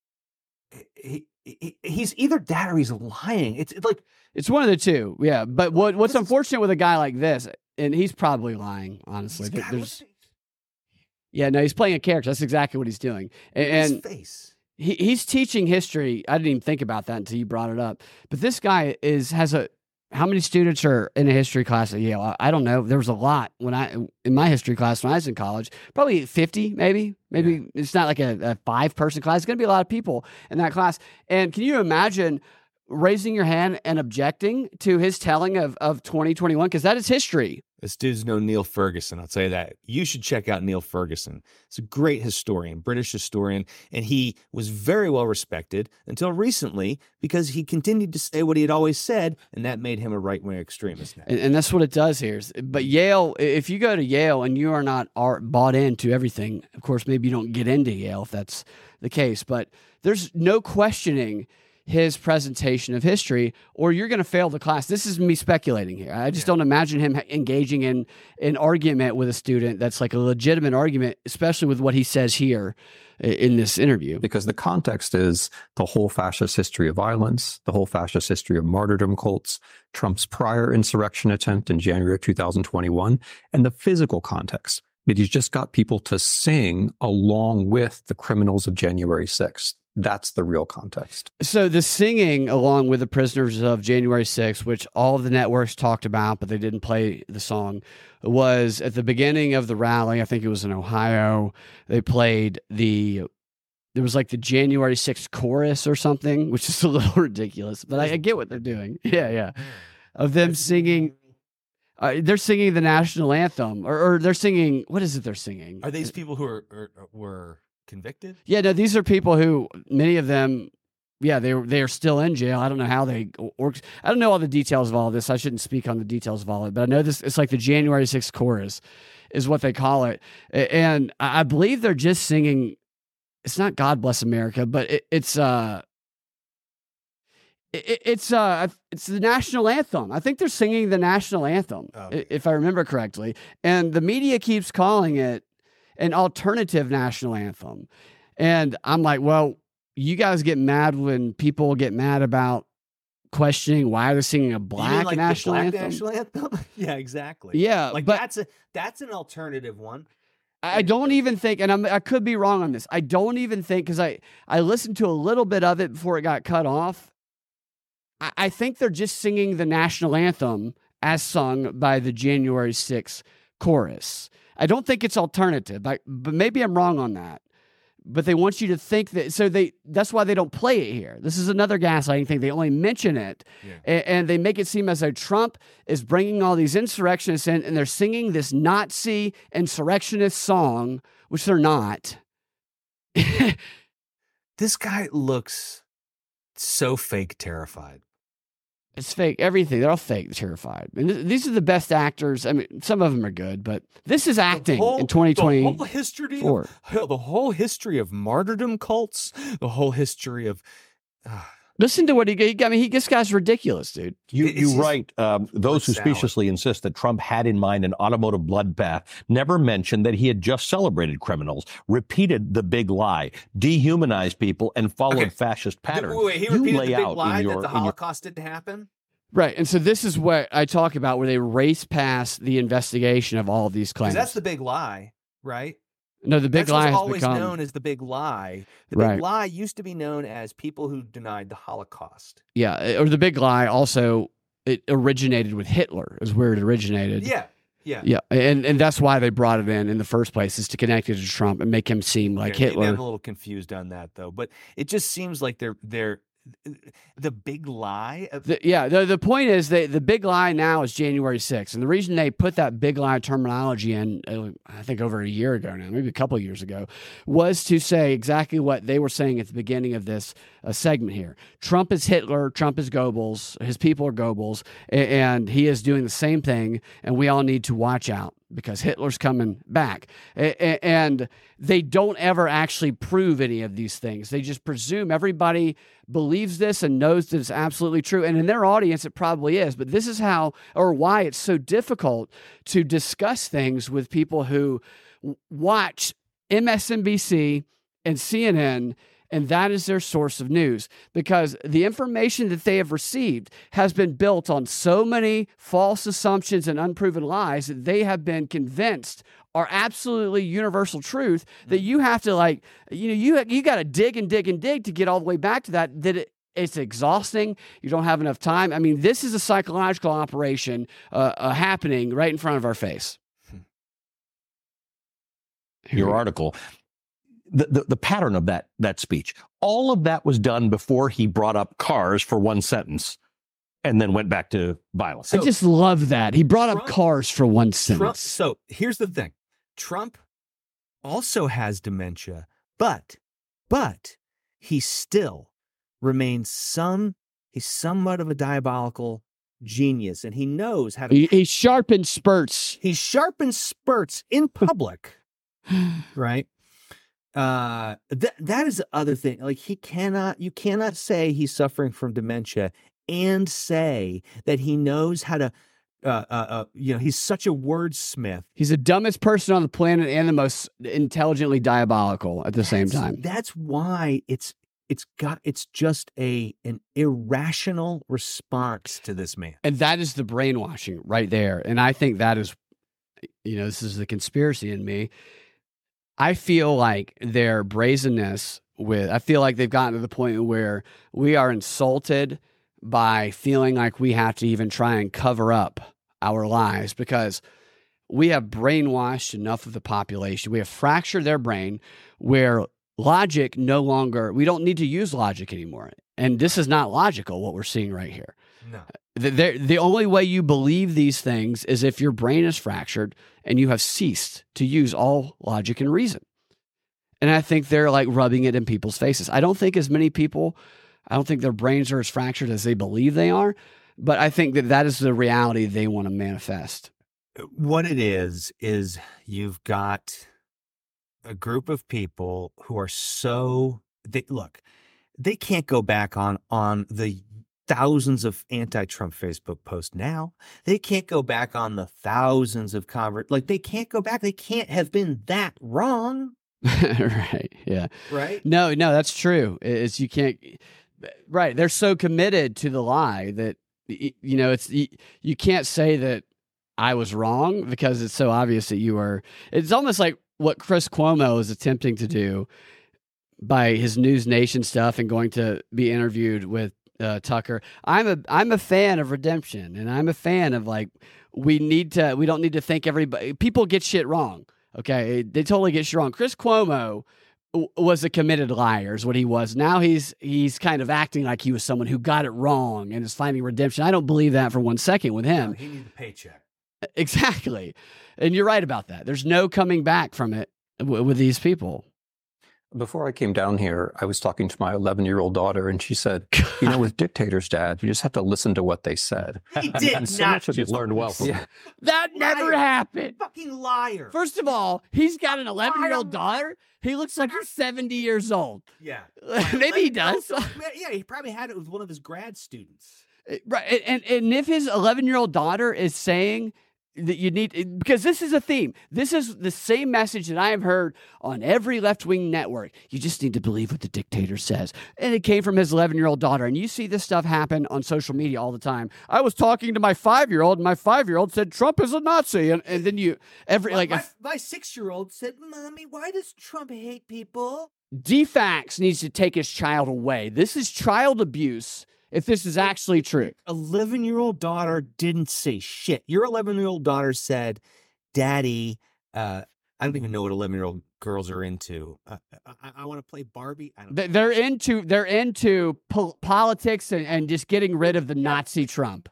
S1: He's either that or he's lying. It's like
S2: it's one of the two. Yeah, but what's unfortunate with a guy like this, and he's probably lying. Honestly, he's playing a character. That's exactly what he's doing. And
S1: his face.
S2: He's teaching history. I didn't even think about that until you brought it up. But this guy how many students are in a history class at Yale? I don't know. There was a lot in my history class when I was in college. Probably 50, maybe. Maybe it's not like a 5-person class. It's going to be a lot of people in that class. And can you imagine raising your hand and objecting to his telling of 2021? Because that is history.
S1: This dude's no Neil Ferguson, I'll tell you that. You should check out Neil Ferguson. He's a great historian, British historian, and he was very well respected until recently because he continued to say what he had always said, and that made him a right-wing extremist now.
S2: And that's what it does here. But Yale, if you go to Yale and you are not bought into everything, of course, maybe you don't get into Yale if that's the case, but there's no questioning his presentation of history, or you're going to fail the class. This is me speculating here. I just don't imagine him engaging in an argument with a student that's like a legitimate argument, especially with what he says here in this interview.
S5: Because the context is the whole fascist history of violence, the whole fascist history of martyrdom cults, Trump's prior insurrection attempt in January of 2021, and the physical context that he's just got people to sing along with the criminals of January 6th. That's the real context.
S2: So the singing along with the prisoners of January 6th, which all of the networks talked about, but they didn't play the song, was at the beginning of the rally. I think it was in Ohio. They played there was like the January 6th chorus or something, which is a little ridiculous, but I get what they're doing. Yeah. Of them singing. They're singing the national anthem or they're singing. What is it they're singing?
S1: Are these people who were convicted?
S2: Yeah, no, these are people who, many of them they are still in jail. I don't know how they work. I don't know all the details of all of this. I shouldn't speak on the details of all of it, but I know this. It's like the January 6th chorus is what they call it, and I believe they're just singing. It's not "God Bless America," but it's the national anthem. I think they're singing the national anthem, if I remember correctly. And the media keeps calling it an alternative national anthem, and I'm like, well. You guys get mad when people get mad about questioning why they're singing a black national anthem.
S1: Yeah, exactly.
S2: Yeah,
S1: like
S2: but
S1: that's an alternative one.
S2: I don't even think, and I could be wrong on this. I don't even think because I listened to a little bit of it before it got cut off. I think they're just singing the national anthem as sung by the January 6th chorus. I don't think it's alternative, but maybe I'm wrong on that. But they want you to think that, that's why they don't play it here. This is another gaslighting thing. They only mention it, and they make it seem as though Trump is bringing all these insurrectionists in, and they're singing this Nazi insurrectionist song, which they're not.
S1: This guy looks so fake terrified.
S2: It's fake. Everything. They're all fake, terrified. And these are the best actors. I mean, some of them are good, but this is acting in 2020.
S1: The whole history of martyrdom cults, the whole history of...
S2: Listen to what I mean, this guy's ridiculous, dude.
S3: You write, those who speciously insist that Trump had in mind an automotive bloodbath never mentioned that he had just celebrated criminals, repeated the big lie, dehumanized people, and followed fascist patterns.
S1: He repeated the big lie that the Holocaust didn't happen?
S2: Right, and so this is what I talk about where they race past the investigation of all of these claims.
S1: That's the big lie, right?
S2: No, the big lie has
S1: always known as the big lie. The big lie used to be known as people who denied the Holocaust.
S2: Yeah, or the big lie also, it originated with Hitler, is where it originated.
S1: Yeah.
S2: And that's why they brought it in the first place, is to connect it to Trump and make him seem like Hitler.
S1: I'm a little confused on that, though. But it just seems like they're the big lie.
S2: The point is that the big lie now is January 6th. And the reason they put that big lie terminology in, I think over a year ago now, maybe a couple of years ago, was to say exactly what they were saying at the beginning of this segment here. Trump is Hitler. Trump is Goebbels. His people are Goebbels. And he is doing the same thing. And we all need to watch out because Hitler's coming back. And they don't ever actually prove any of these things. They just presume everybody believes this and knows that it's absolutely true. And in their audience, it probably is. But this is how or why it's so difficult to discuss things with people who watch MSNBC and CNN, and that is their source of news, because the information that they have received has been built on so many false assumptions and unproven lies that they have been convinced are absolutely universal truth that you have to you got to dig and dig and dig to get all the way back to that it's exhausting. You don't have enough time. I mean, this is a psychological operation happening right in front of our face.
S3: Your article, the pattern of that speech, all of that was done before he brought up cars for one sentence and then went back to violence.
S2: I just love that. He brought up cars for one sentence.
S1: So here's the thing. Trump also has dementia, but he still remains he's somewhat of a diabolical genius, and he knows how to...
S2: He's sharp in spurts.
S1: He's sharp in spurts in public, right? That is the other thing. Like, you cannot say he's suffering from dementia and say that he knows how to he's such a wordsmith.
S2: He's the dumbest person on the planet and the most intelligently diabolical at the same time.
S1: That's why it's just an irrational response to this man.
S2: And that is the brainwashing right there. And I think that is, this is the conspiracy in me. I feel like their brazenness I feel like they've gotten to the point where we are insulted by feeling like we have to even try and cover up our lies because we have brainwashed enough of the population. We have fractured their brain where logic we don't need to use logic anymore. And this is not logical, what we're seeing right here.
S1: No.
S2: The only way you believe these things is if your brain is fractured and you have ceased to use all logic and reason. And I think they're like rubbing it in people's faces. I don't think as many people, I don't think their brains are as fractured as they believe they are, but I think that is the reality they want to manifest.
S1: What it is you've got a group of people who are they can't go back on the thousands of anti-Trump Facebook posts now. They can't go back on the thousands of they can't go back. They can't have been that wrong.
S2: Right. Yeah.
S1: Right.
S2: No, that's true. You can't. Right. They're so committed to the lie that, you can't say that I was wrong because it's so obvious that you were. It's almost like what Chris Cuomo is attempting to do by his News Nation stuff and going to be interviewed with Tucker. I'm a fan of redemption, and I'm a fan of we don't need to think everybody. People get shit wrong. Okay, they totally get shit wrong. Chris Cuomo was a committed liar, is what he was. Now he's kind of acting like he was someone who got it wrong and is finding redemption. I don't believe that for 1 second with him.
S1: He needs a paycheck.
S2: Exactly, and you're right about that. There's no coming back from it with these people.
S5: Before I came down here, I was talking to my 11-year-old daughter, and she said, with dictators, Dad, you just have to listen to what they said.
S1: He did
S5: and so
S1: not.
S5: much of
S3: She's learned well from
S5: yeah.
S2: That never happened.
S1: Fucking liar.
S2: First of all, he's got an 11-year-old daughter. He looks like he's 70 years old.
S1: Yeah.
S2: Maybe he does.
S1: Yeah, he probably had it with one of his grad students.
S2: Right. And if his 11-year-old daughter is saying that you need, because this is a theme. This is the same message that I have heard on every left-wing network. You just need to believe what the dictator says. And it came from his 11-year-old daughter. And you see this stuff happen on social media all the time. I was talking to my 5-year-old, and my 5-year-old said Trump is a Nazi. And then
S1: my 6-year-old said, Mommy, why does Trump hate people?
S2: DFAX needs to take his child away. This is child abuse. If this is actually true.
S1: 11-year-old daughter didn't say shit. Your 11-year-old daughter said, Daddy, I don't even know what 11-year-old girls are into. I want to play Barbie.
S2: They're into politics and just getting rid of the Nazi Trump.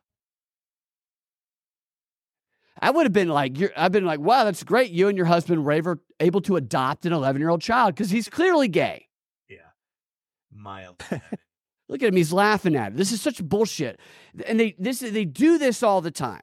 S2: I would have been I've been like, wow, that's great. You and your husband were able to adopt an 11-year-old child because he's clearly gay.
S1: Yeah. Mild.
S2: Look at him. He's laughing at it. This is such bullshit. And they do this all the time,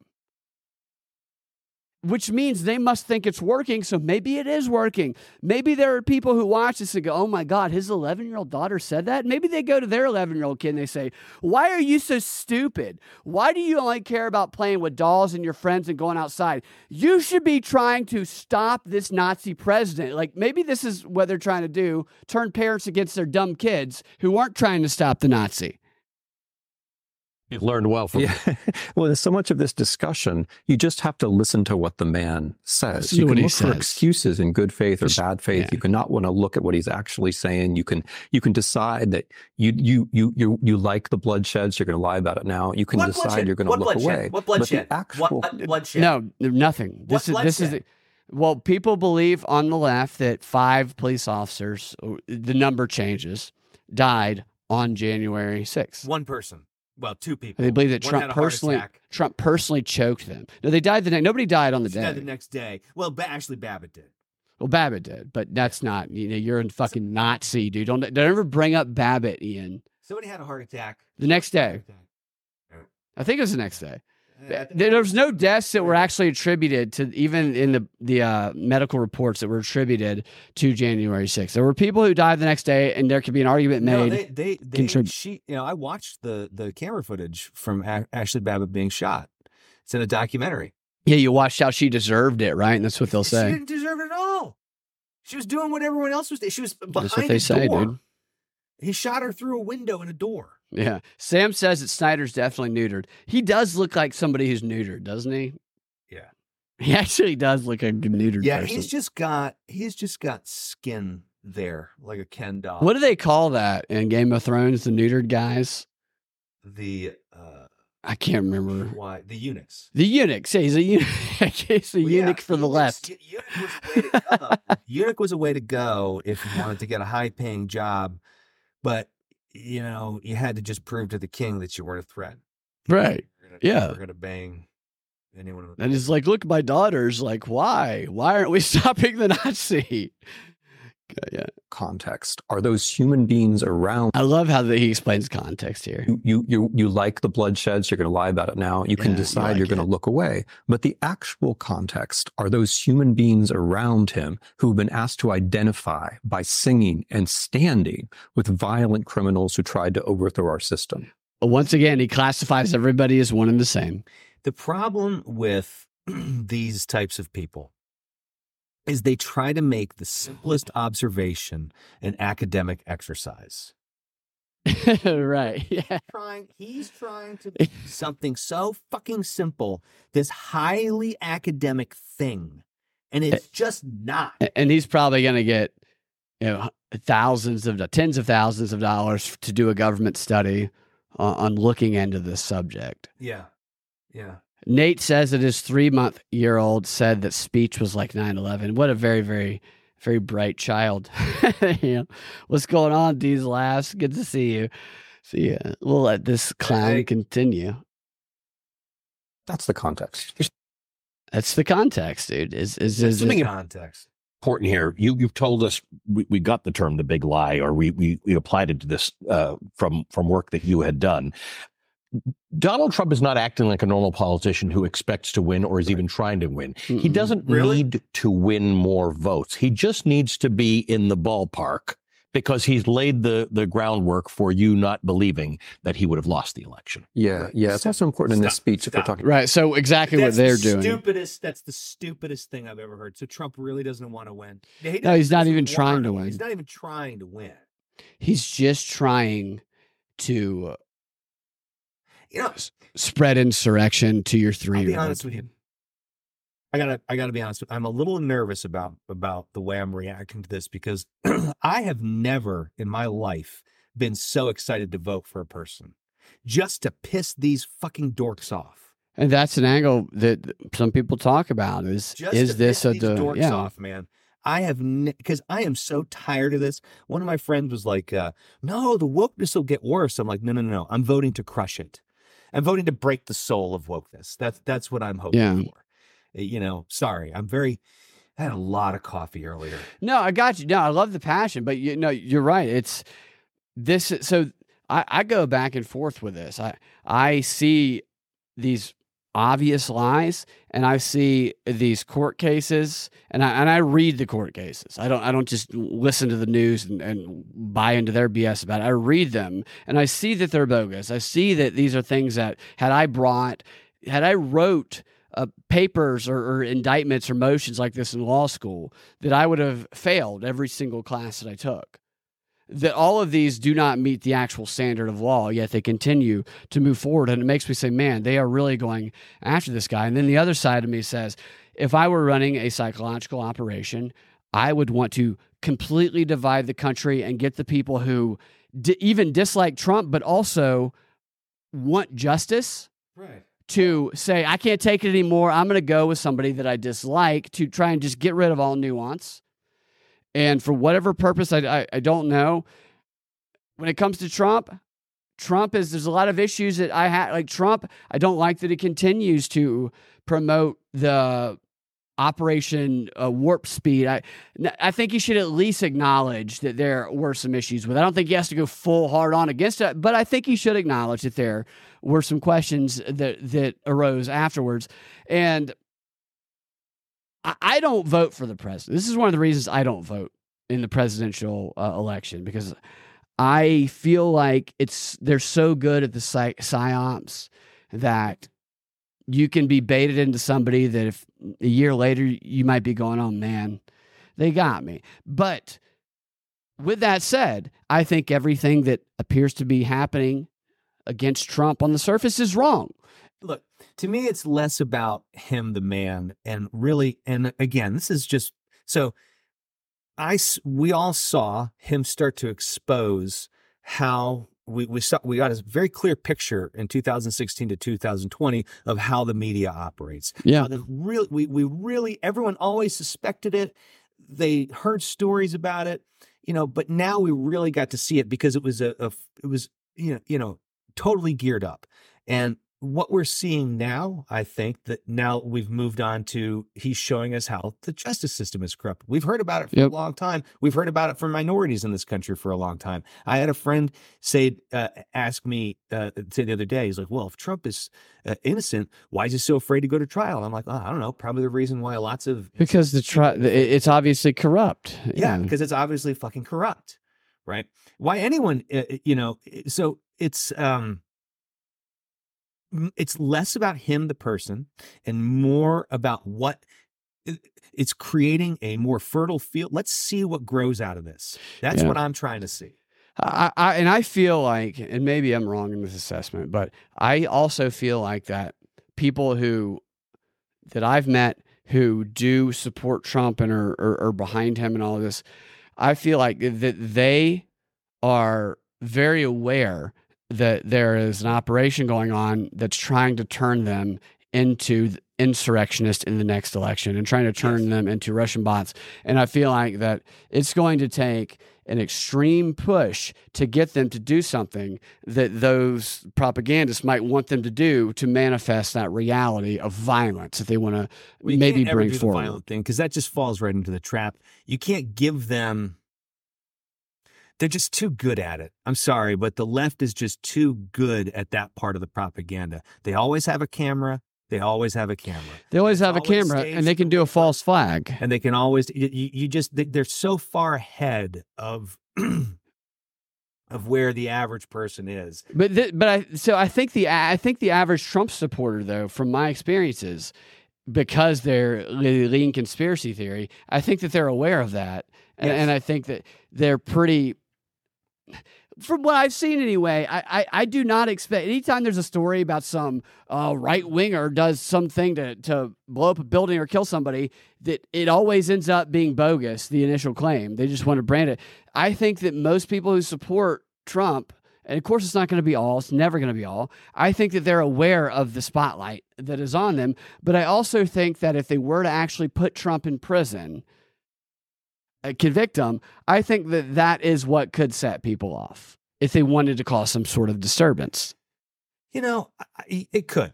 S2: which means they must think it's working. So maybe it is working. Maybe there are people who watch this and go, oh my God, his 11-year-old daughter said that. Maybe they go to their 11-year-old kid and they say, why are you so stupid? Why do you only care about playing with dolls and your friends and going outside? You should be trying to stop this Nazi president. Maybe this is what they're trying to do, turn parents against their dumb kids who aren't trying to stop the Nazi.
S3: You've learned well from
S5: Well, there's so much of this discussion. You just have to listen to what the man says.
S2: Listen
S5: You
S2: to
S5: can
S2: what he
S5: look for
S2: says.
S5: excuses in good faith or bad faith.
S2: Yeah.
S5: You cannot want to look at what he's actually saying. You can decide that you like the bloodshed, so you're going to lie about it now. You can decide you're going to look away.
S1: What bloodshed?
S5: But the actual,
S1: what bloodshed?
S2: No, nothing. This is well, people believe on the left that 5 police officers, the number changes, died on January 6th.
S1: One person. Well, 2 people.
S2: They believe that
S1: One had a
S2: Trump personally choked them. No, they died the next. Nobody died on the day.
S1: Died the next day. Well, actually, Babbitt did.
S2: Well, Babbitt did, but that's not. You're a fucking Nazi, dude. Don't ever bring up Babbitt, Ian.
S1: Somebody had a heart attack.
S2: The next day. I think it was the next day. There was no deaths that were actually attributed to, even in the medical reports that were attributed to January 6th. There were people who died the next day, and there could be an argument made.
S1: I watched the camera footage from Ashley Babbitt being shot. It's in a documentary.
S2: Yeah, you watched how she deserved it, right? And that's what they'll say.
S1: She didn't deserve it at all. She was doing what everyone else was doing. She was behind
S2: That's what they say,
S1: door.
S2: dude.
S1: He shot her through a window in a door.
S2: Yeah. Sam says that Snyder's definitely neutered. He does look like somebody who's neutered, doesn't he?
S1: Yeah.
S2: He actually does look like a neutered person.
S1: He's just got skin there, like a Ken doll.
S2: What do they call that in Game of Thrones, the neutered guys? I can't remember.
S1: Why? The eunuchs.
S2: The eunuchs. Yeah, he's a eunuch. He's a eunuch for the left.
S1: Eunuch was a way to go if you wanted to get a high-paying job, but you had to just prove to the king that you weren't a threat.
S2: Right. Yeah.
S1: We're gonna bang anyone.
S2: And he's like, look, my daughter's like, why? Why aren't we stopping the Nazi? Yeah.
S5: context are those human beings around.
S2: I love how he explains context here.
S5: You like the bloodshed, so you're going to lie about it now. You can decide you're going to look away. But the actual context are those human beings around him who've been asked to identify by singing and standing with violent criminals who tried to overthrow our system.
S2: Once again, he classifies everybody as one and the same.
S1: The problem with these types of people is they try to make the simplest observation an academic exercise.
S2: Right. Yeah.
S1: He's trying to do something so fucking simple, this highly academic thing, and it's just not.
S2: And he's probably going to get, tens of thousands of dollars to do a government study on looking into this subject.
S1: Yeah. Yeah.
S2: Nate says that his 3-month-old said that speech was like 9/11. What a very, very, very bright child. What's going on, D's Laughs? Good to see you. We'll let this clown continue.
S5: That's the context.
S2: That's the context, dude. Is
S3: something
S1: context
S3: important here? You've told us we got the term the big lie, or we applied it to this from work that you had done. Donald Trump is not acting like a normal politician who expects to win or is even trying to win. Mm-mm. He doesn't need to win more votes. He just needs to be in the ballpark because he's laid the groundwork for you not believing that he would have lost the election.
S5: Yeah. It's also important in this speech if we're talking.
S2: Right. So exactly what they're doing.
S1: That's the stupidest thing I've ever heard. So Trump really doesn't want to win.
S2: No, he's not even trying to win.
S1: He's not even trying to win.
S2: He's just trying to spread insurrection to your 3-year-old.
S1: I'll be honest with you. I gotta be honest with you. I'm a little nervous about the way I'm reacting to this because I have never in my life been so excited to vote for a person just to piss these fucking dorks off.
S2: And that's an angle that some people talk about is this a
S1: dorks off, man? I have because I am so tired of this. One of my friends was like, "No, the wokeness will get worse." I'm like, "No. I'm voting to crush it. I'm voting to break the soul of wokeness. That's what I'm hoping for." Sorry, I had a lot of coffee earlier.
S2: No, I got you. No, I love the passion, but you're right. It's this. So I go back and forth with this. I see these obvious lies, and I see these court cases, and I read the court cases. I don't just listen to the news and buy into their BS about it. I read them, and I see that they're bogus. I see that these are things that had I wrote papers or indictments or motions like this in law school, that I would have failed every single class that I took. That all of these do not meet the actual standard of law, yet they continue to move forward. And it makes me say, man, they are really going after this guy. And then the other side of me says, if I were running a psychological operation, I would want to completely divide the country and get the people who even dislike Trump, but also want justice,
S1: right,
S2: to say, I can't take it anymore. I'm going to go with somebody that I dislike to try and just get rid of all nuance. And for whatever purpose, I don't know. When it comes to Trump there's a lot of issues that I have. Like Trump, I don't like that he continues to promote the Operation Warp Speed. I think he should at least acknowledge that there were some issues with it. I don't think he has to go full hard on against it, but I think he should acknowledge that there were some questions that arose afterwards. And I don't vote for the president. This is one of the reasons I don't vote in the presidential election, because I feel like they're so good at the psyops that you can be baited into somebody that if a year later you might be going, oh man, they got me. But with that said, I think everything that appears to be happening against Trump on the surface is wrong.
S1: Look, to me, it's less about him, the man, and really, and again, this is just, so we all saw him start to expose how we got a very clear picture in 2016 to 2020 of how the media operates.
S2: Yeah.
S1: We really, everyone always suspected it. They heard stories about it, but now we really got to see it because it was totally geared up. And what we're seeing now, I think that now we've moved on to he's showing us how the justice system is corrupt. We've heard about it for a long time. We've heard about it from minorities in this country for a long time. I had a friend ask me the other day, he's like, well, if Trump is innocent, why is he so afraid to go to trial? I'm like, I don't know. Probably the reason why
S2: because it's obviously corrupt.
S1: Yeah, because it's obviously fucking corrupt, right? Why anyone, so it's less about him, the person, and more about what it's creating a more fertile field. Let's see what grows out of this. That's what I'm trying to see.
S2: I feel like, and maybe I'm wrong in this assessment, but I also feel like that people that I've met who do support Trump and are behind him and all of this, I feel like that they are very aware that there is an operation going on that's trying to turn them into insurrectionists in the next election and trying to turn them into Russian bots. And I feel like that it's going to take an extreme push to get them to do something that those propagandists might want them to do to manifest that reality of violence that they want to maybe bring forward.
S1: The violent thing, because that just falls right into the trap. You can't give them. They're just too good at it. I'm sorry, but the left is just too good at that part of the propaganda. They always have a camera. They always have a camera.
S2: And they can do a false flag.
S1: And they can always, they're so far ahead of where the average person is.
S2: I think the average Trump supporter, though, from my experiences, because they're lean conspiracy theory, I think that they're aware of that. And I think that they're pretty, from what I've seen anyway, I do not expect, anytime there's a story about some right-winger does something to blow up a building or kill somebody, that it always ends up being bogus, the initial claim. They just want to brand it. I think that most people who support Trump, and of course it's not going to be all, it's never going to be all, I think that they're aware of the spotlight that is on them. But I also think that if they were to actually put Trump in prison, convict him, I think that is what could set people off if they wanted to cause some sort of disturbance.
S1: It could.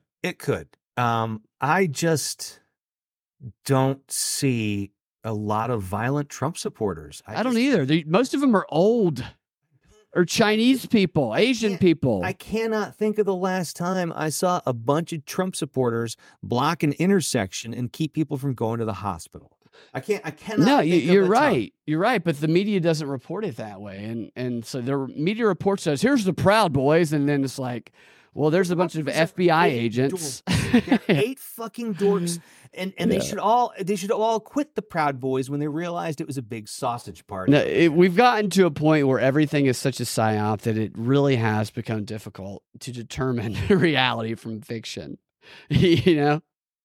S1: I just don't see a lot of violent Trump supporters.
S2: I don't either. Most of them are old or Chinese people, Asian people.
S1: I cannot think of the last time I saw a bunch of Trump supporters block an intersection and keep people from going to the hospital. I cannot.
S2: No, you're right. You're right. But the media doesn't report it that way. And so the media report says, here's the Proud Boys. And then it's like, well, there's a bunch of FBI agents.
S1: They're 8 fucking dorks. And they should all quit the Proud Boys when they realized it was a big sausage party.
S2: No, we've gotten to a point where everything is such a psyop that it really has become difficult to determine reality from fiction.
S1: Yeah.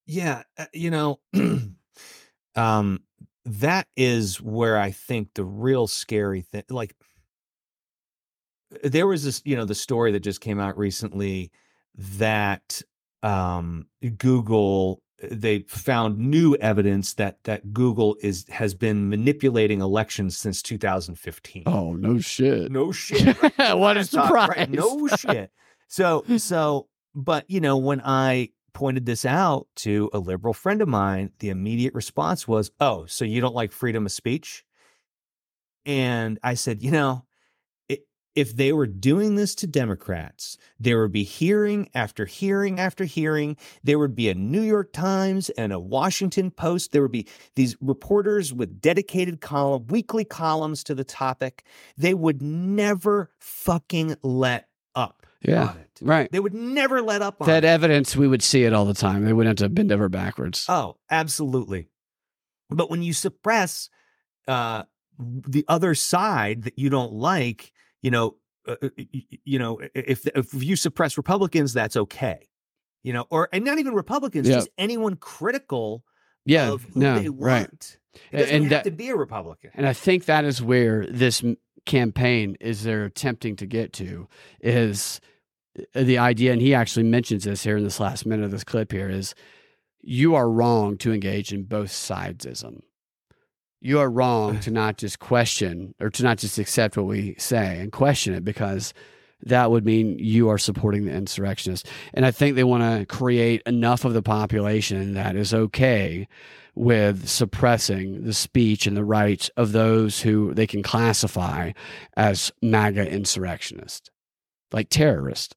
S1: That is where I think the real scary thing, like, there was this, the story that just came out recently that Google, they found new evidence that Google has been manipulating elections since 2015.
S2: Oh, no shit.
S1: No shit. Right?
S2: What a surprise.
S1: Right? No shit. But when I pointed this out to a liberal friend of mine, the immediate response was, oh, so you don't like freedom of speech? And I said, if they were doing this to Democrats, there would be hearing after hearing after hearing. There would be a New York Times and a Washington Post. There would be these reporters with dedicated weekly columns to the topic. They would never fucking let up.
S2: Yeah, right.
S1: They would never let up on
S2: that
S1: it.
S2: Evidence. We would see it all the time. They wouldn't have to bend over backwards.
S1: Oh, absolutely. But when you suppress the other side that you don't like, if you suppress Republicans, that's okay. And not even Republicans, just anyone critical of who they want.
S2: Right.
S1: It doesn't have to be a Republican.
S2: And I think that is where this campaign is they're attempting to get to, is the idea, and he actually mentions this here in this last minute of this clip here, is you are wrong to engage in both sidesism. You are wrong to not just question or to not just accept what we say and question it, because that would mean you are supporting the insurrectionists. And I think they want to create enough of the population that is okay with suppressing the speech and the rights of those who they can classify as MAGA insurrectionists, like terrorists.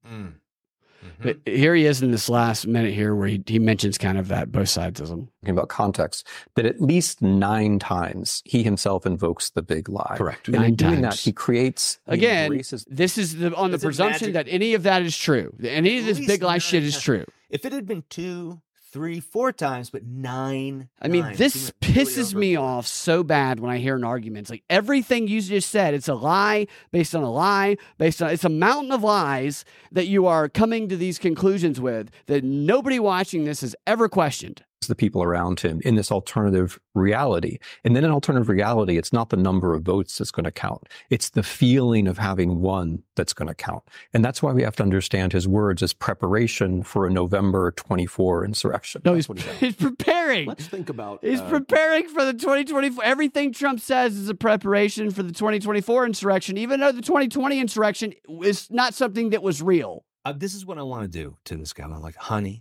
S2: But here he is in this last minute here where he mentions kind of that both sidesism.
S5: Talking about context, that at least 9 times he himself invokes the big lie.
S3: Correct.
S5: And
S2: 9
S5: in doing
S2: times.
S5: that, he creates...
S2: Again, this is on the
S1: It's a
S2: presumption
S1: magic-
S2: that any of that is true. Any of
S1: At
S2: this
S1: least
S2: big lie
S1: 9
S2: shit is
S1: times.
S2: true.
S1: If it had been 2, 3, 4 times, but 9.
S2: I mean,
S1: 9,
S2: this
S1: he went really
S2: pisses me
S1: overboard.
S2: off so bad when I hear an argument. It's like everything you just said, it's a lie based on a lie, it's a mountain of lies that you are coming to these conclusions with that nobody watching this has ever questioned.
S5: the people around him in this alternative reality. And then in alternative reality, it's not the number of votes that's going to count. It's the feeling of having won that's going to count. And that's why we have to understand his words as preparation for a November 24 insurrection.
S2: No,
S5: That's
S2: he's,
S5: what he's saying.
S2: he's preparing.
S3: Let's think about.
S2: He's preparing for the 2024. Everything Trump says is a preparation for the 2024 insurrection, even though the 2020 insurrection is not something that was real.
S1: This is what I want to do to this guy. I'm like, honey,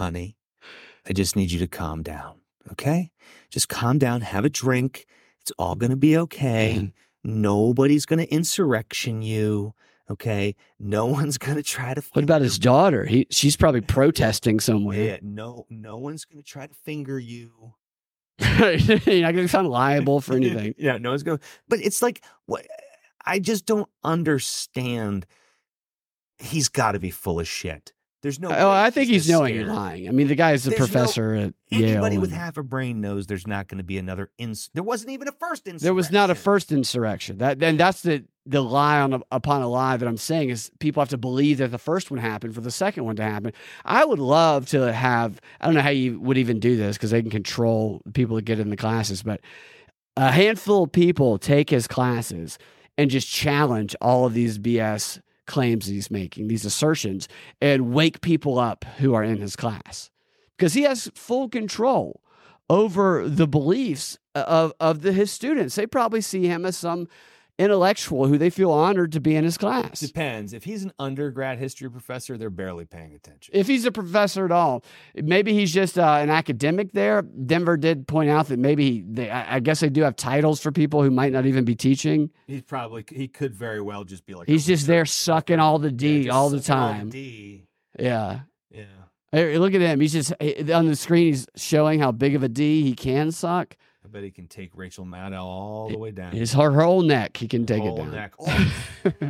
S1: I just need you to calm down. Okay? Just calm down, have a drink. It's all going to be okay. Nobody's going to insurrection you. Okay? No one's going to try to.
S2: What about his daughter? She's probably protesting somewhere.
S1: Yeah, no one's going to try to finger you.
S2: You're not going to sound liable for anything.
S1: Yeah, no one's going. But it's like, what? I just don't understand. He's got to be full of shit. There's no.
S2: Oh,
S1: way
S2: I think he's
S1: this
S2: knowing you're
S1: scared.
S2: lying. I mean, the guy's a
S1: There's no-
S2: professor at Yale.
S1: Anybody with
S2: and
S1: half a brain knows there's not going to be another. There wasn't even a first insurrection.
S2: there was not a first insurrection. That's the lie upon a lie that I'm saying is people have to believe that the first one happened for the second one to happen. I would love to have. I don't know how you would even do this because they can control the people that get in the classes, but a handful of people take his classes and just challenge all of these BS claims he's making, these assertions, and wake people up who are in his class. Because he has full control over the beliefs of his students. They probably see him as some intellectual who they feel honored to be in his class.
S1: Depends. If he's an undergrad history professor, they're barely paying attention.
S2: If he's a professor at all, maybe he's just an academic there. Denver did point out that maybe I guess they do have titles for people who might not even be teaching.
S1: He could very well just be like.
S2: He's just there sucking all the D all the time.
S1: D.
S2: Yeah.
S1: Yeah.
S2: Hey, look at him. He's just on the screen. He's showing how big of a D he can suck.
S1: I bet he can take Rachel Maddow all the way down.
S2: Her whole neck, he can take
S1: Whole
S2: it down.
S1: neck. Oh.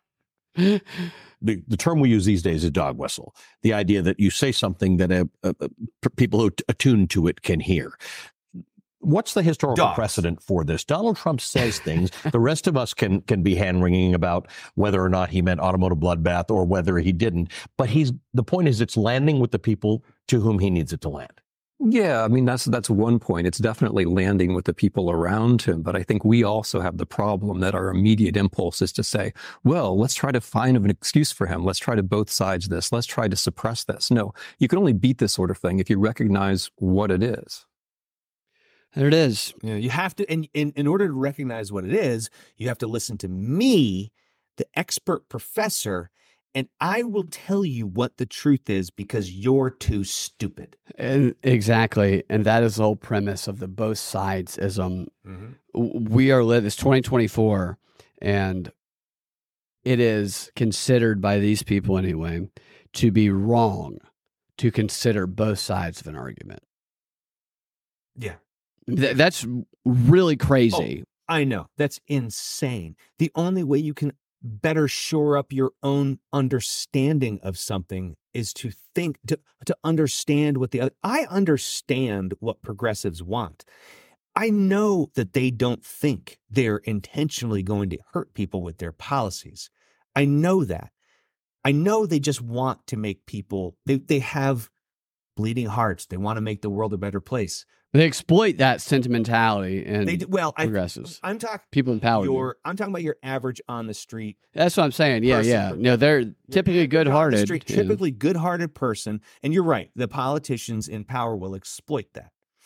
S3: The term we use these days is dog whistle. The idea that you say something that people who attune to it can hear. What's the historical
S1: Dogs.
S3: precedent for this? Donald Trump says things. The rest of us can be hand-wringing about whether or not he meant automotive bloodbath or whether he didn't. But the point is it's landing with the people to whom he needs it to land.
S5: Yeah, I mean, that's one point. It's definitely landing with the people around him. But I think we also have the problem that our immediate impulse is to say, well, let's try to find an excuse for him. Let's try to both sides this. Let's try to suppress this. No, you can only beat this sort of thing if you recognize what it is.
S2: There it is.
S1: Yeah, you have to, and in order to recognize what it is, you have to listen to me, the expert professor, and I will tell you what the truth is because you're too stupid.
S2: And exactly. And that is the whole premise of the both sides ism. We are it's 2024, and it is considered by these people anyway to be wrong to consider both sides of an argument.
S1: Yeah.
S2: That's really crazy.
S1: I know. That's insane. The only way you can better shore up your own understanding of something is to think, to understand what the other. I understand what progressives want. I know that they don't think they're intentionally going to hurt people with their policies. I know that. I know they just want to make people, they have bleeding hearts. They want to make the world a better place.
S2: They exploit that sentimentality and
S1: They do, well,
S2: progressives.
S1: I'm talking
S2: People in power.
S1: I'm talking about your average on the street.
S2: That's what I'm saying. Yeah,
S1: person.
S2: yeah. No, they're typically good-hearted.
S1: Typically good-hearted person, and you're right. The politicians in power will exploit that.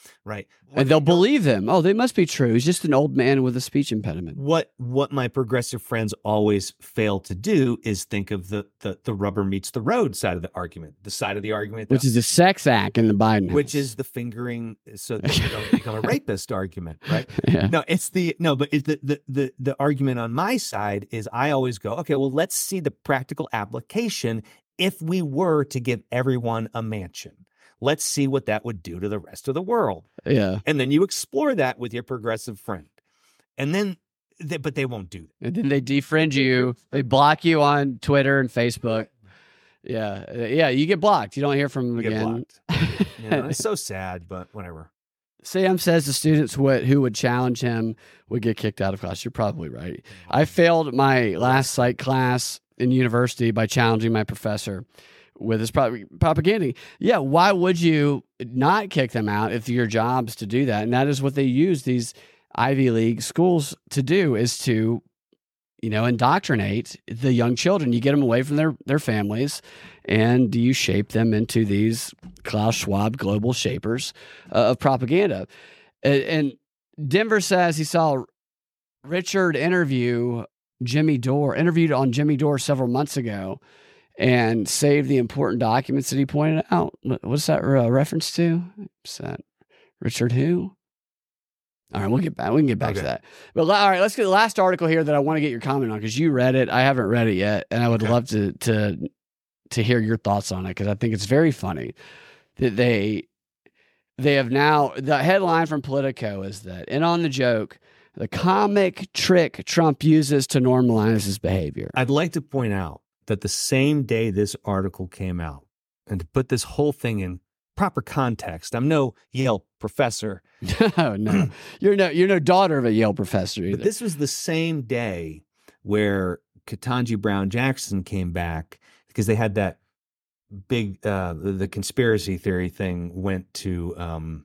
S1: right?
S2: And they'll believe him. Oh, they must be true. He's just an old man with a speech impediment.
S1: What my progressive friends always fail to do is think of the rubber meets the road side of the argument, the side of the argument,
S2: Which is a sex act in the Biden house.
S1: which is the fingering so that you don't become a rapist argument, right?
S2: Yeah.
S1: No, but the argument on my side is I always go, okay, well, let's see the practical application if we were to give everyone a mansion. Let's see what that would do to the rest of the world.
S2: Yeah.
S1: And then you explore that with your progressive friend. And then, but they won't do that.
S2: And then they defriend you. They block you on Twitter and Facebook. Yeah. Yeah. You get blocked. You don't hear from them
S1: You get
S2: again.
S1: blocked. It's so sad, but whatever.
S2: Sam says the students who would challenge him would get kicked out of class. You're probably right. I failed my last psych class in university by challenging my professor with his propaganda. Yeah, why would you not kick them out if your job's to do that? And that is what they use these Ivy League schools to do, is to, indoctrinate the young children. You get them away from their families, and you shape them into these Klaus Schwab global shapers of propaganda. And Denver says he saw Richard interviewed on Jimmy Dore several months ago, and saved the important documents that he pointed out. What's that reference to? What's that? Richard who? All right, we can get back to that. But all right, let's get the last article here that I want to get your comment on, because you read it. I haven't read it yet, and I would love to hear your thoughts on it, because I think it's very funny that they have now, the headline from Politico is that, and on the joke, the comic trick Trump uses to normalize his behavior.
S1: I'd like to point out that the same day this article came out, and to put this whole thing in proper context, I'm no Yale professor.
S2: No, you're no daughter of a Yale professor either.
S1: But this was the same day where Ketanji Brown Jackson came back, because they had that big the conspiracy theory thing went to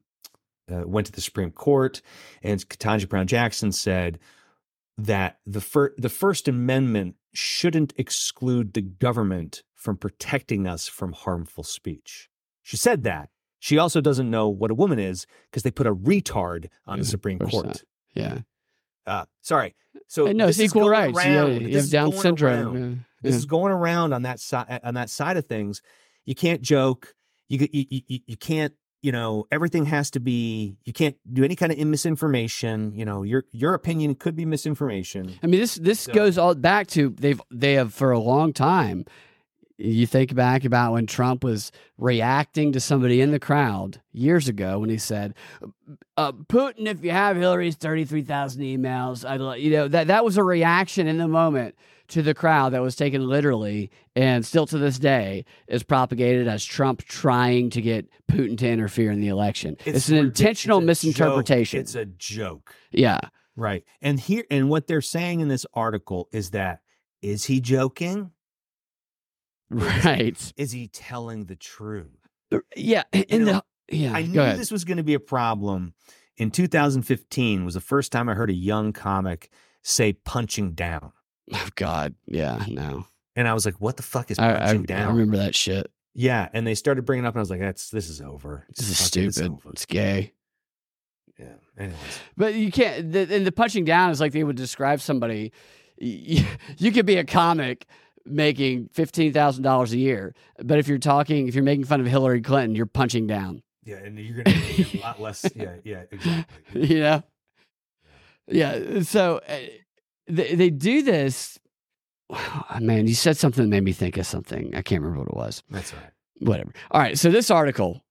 S1: the Supreme Court, and Ketanji Brown Jackson said that the First Amendment shouldn't exclude the government from protecting us from harmful speech. She said that. She also doesn't know what a woman is, because they put a retard on the Supreme Court.
S2: Yeah.
S1: Sorry. So
S2: no, it's equal rights. You have Down syndrome.
S1: This is going around on that side of things. You can't joke. You can't. Everything has to be. You can't do any kind of misinformation. Your opinion could be misinformation.
S2: I mean, this goes all back to they have for a long time. You think back about when Trump was reacting to somebody in the crowd years ago when he said, "Putin, if you have Hillary's 33,000 emails, that was a reaction in the moment to the crowd that was taken literally, and still to this day is propagated as Trump trying to get Putin to interfere in the election. It's an intentional misinterpretation.
S1: It's a joke.
S2: Yeah.
S1: Right. And what they're saying in this article is that, is he joking?
S2: Right.
S1: Is he telling the truth?
S2: Yeah.
S1: I knew this was going to be a problem. In 2015 was the first time I heard a young comic say punching down.
S2: Oh, God. Yeah, no.
S1: And I was like, what the fuck is punching down?
S2: I remember that shit.
S1: Yeah. And they started bringing it up, and I was like, this is over.
S2: This is stupid. It's gay.
S1: Yeah. Anyways.
S2: But you can't, and the punching down is like they would describe somebody. You could be a comic making $15,000 a year, but if you're making fun of Hillary Clinton, you're punching down.
S1: Yeah, and you're going to make a lot less. Yeah, exactly.
S2: Yeah. So they do this. Man, you said something that made me think of something. I can't remember what it was.
S1: That's all right.
S2: Whatever. All right. So this article.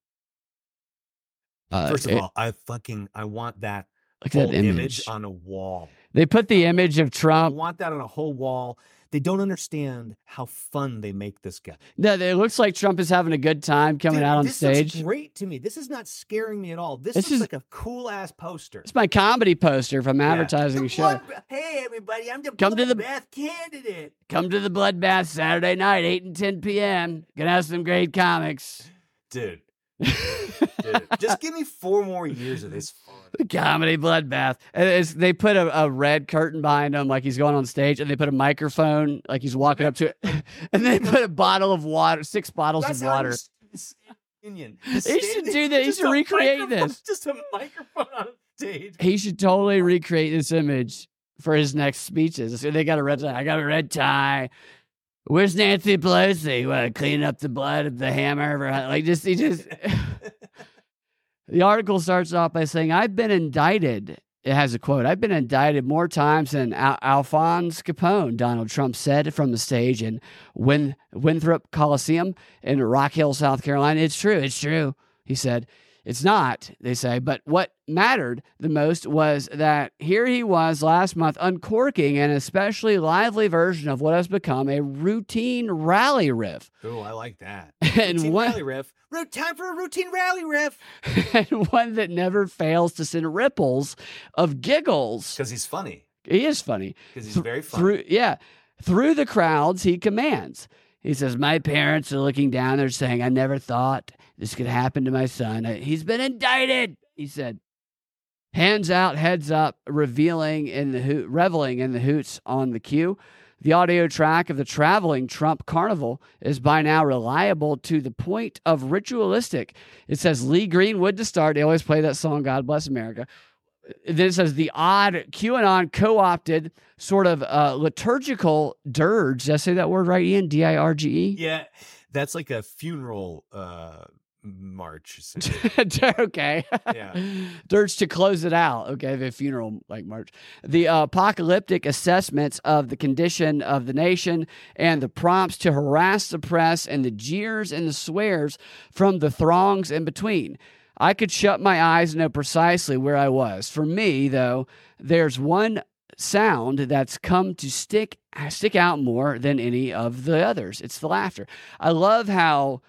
S1: First of all, I want that
S2: whole
S1: image on a wall.
S2: They put the image of Trump.
S1: I want that on a whole wall. They don't understand how fun they make this guy.
S2: No, it looks like Trump is having a good time coming out on stage.
S1: This looks great to me. This is not scaring me at all. This is like a cool ass poster.
S2: It's my comedy poster from advertising a show.
S1: Hey everybody, I'm the bloodbath candidate.
S2: Come to the bloodbath Saturday night, 8 and 10 p.m. Gonna have some great comics,
S1: dude. Just give me 4 more years of this fun.
S2: The comedy bloodbath. And they put a red curtain behind him like he's going on stage, and they put a microphone like he's walking up to it, and they put a bottle of water, 6 bottles of water.
S1: Union.
S2: He should do that. He should recreate this.
S1: Just a microphone on a stage.
S2: He should totally recreate this image for his next speeches. They got a red tie. I got a red tie. Where's Nancy Pelosi? What, clean up the blood of the hammer? Like he just. The article starts off by saying, "I've been indicted." It has a quote. "I've been indicted more times than Alphonse Capone," Donald Trump said from the stage in Winthrop Coliseum in Rock Hill, South Carolina. It's true, he said. It's not, they say, but what mattered the most was that here he was last month uncorking an especially lively version of what has become a routine rally riff.
S1: Oh, I like that.
S2: And
S1: Rally riff. Time for a routine rally riff.
S2: And one that never fails to send ripples of giggles.
S1: Because he's funny.
S2: He is funny.
S1: Because he's very funny.
S2: Through the crowds he commands. He says, "My parents are looking down there saying, I never thought this could happen to my son. He's been indicted," he said. Hands out, heads up, reveling in the hoots on the cue. The audio track of the traveling Trump carnival is by now reliable to the point of ritualistic. It says Lee Greenwood to start. They always play that song, God Bless America. Then it says the odd QAnon co-opted sort of liturgical dirge. Did I say that word right, Ian? D-I-R-G-E?
S1: Yeah, that's like a funeral march.
S2: Okay.
S1: Yeah.
S2: Dirge to close it out. Okay, the funeral like march. The apocalyptic assessments of the condition of the nation and the prompts to harass the press and the jeers and the swears from the throngs in between. I could shut my eyes and know precisely where I was. For me, though, there's one sound that's come to stick out more than any of the others. It's the laughter. I love how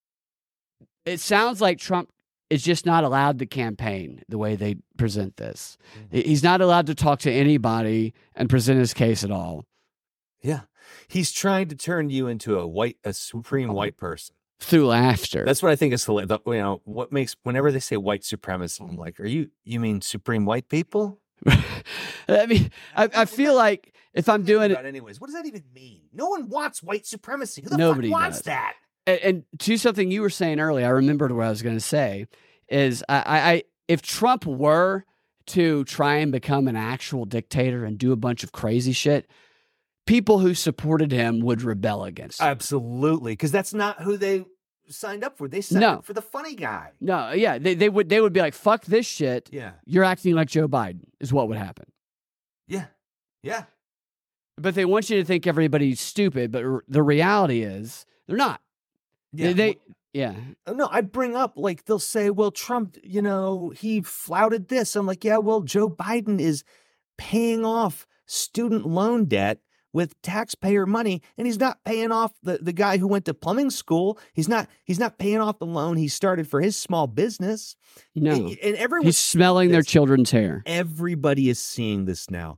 S2: it sounds like Trump is just not allowed to campaign the way they present this. He's not allowed to talk to anybody and present his case at all.
S1: Yeah. He's trying to turn you into a supreme white person.
S2: Through laughter.
S1: That's what I think is hilarious. You know, what makes, whenever they say white supremacy, I'm like, you mean supreme white people?
S2: I mean, I feel like if I'm doing it.
S1: Anyways, what does that even mean? No one wants white supremacy. Who the
S2: Nobody
S1: fuck wants
S2: does.
S1: that?
S2: And to something you were saying earlier, I remembered what I was going to say is I if Trump were to try and become an actual dictator and do a bunch of crazy shit, people who supported him would rebel against him.
S1: Absolutely, because that's not who they signed up for. They signed up for the funny guy.
S2: No, yeah, they would be like, fuck this shit.
S1: Yeah.
S2: You're acting like Joe Biden is what would happen.
S1: Yeah. Yeah.
S2: But they want you to think everybody's stupid, but the reality is they're not.
S1: Yeah.
S2: Yeah.
S1: No, I bring up, like, they'll say, well, Trump, he flouted this. I'm like, yeah, well, Joe Biden is paying off student loan debt with taxpayer money, and he's not paying off the guy who went to plumbing school. He's not paying off the loan he started for his small business.
S2: No.
S1: And everyone,
S2: he's smelling their children's hair.
S1: Everybody is seeing this now.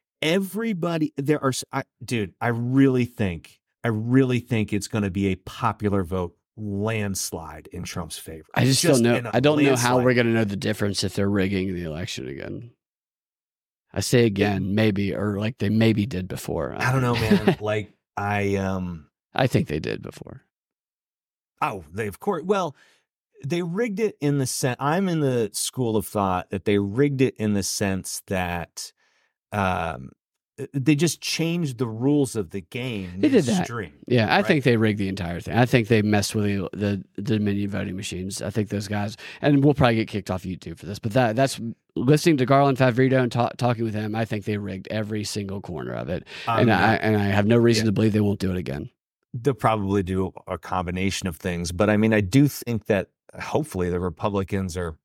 S1: I really think it's going to be a popular vote landslide in Trump's favor.
S2: I just don't know. I don't know how we're going to know the difference if they're rigging the election again. I say again, maybe, or like they maybe did before.
S1: I don't know, man. Like
S2: I think they did before.
S1: Oh, they of course. Well, they rigged it in the sense. I'm in the school of thought that they rigged it in the sense that they just changed the rules of the game.
S2: They did that. Yeah, I
S1: right?
S2: think they rigged the entire thing. I think they messed with the Dominion voting machines. I think those guys, and we'll probably get kicked off YouTube for this, but that's listening to Garland Favorito and talking with him. I think they rigged every single corner of it, and I have no reason to believe they won't do it again.
S1: They'll probably do a combination of things, but I mean, I do think that hopefully the Republicans are,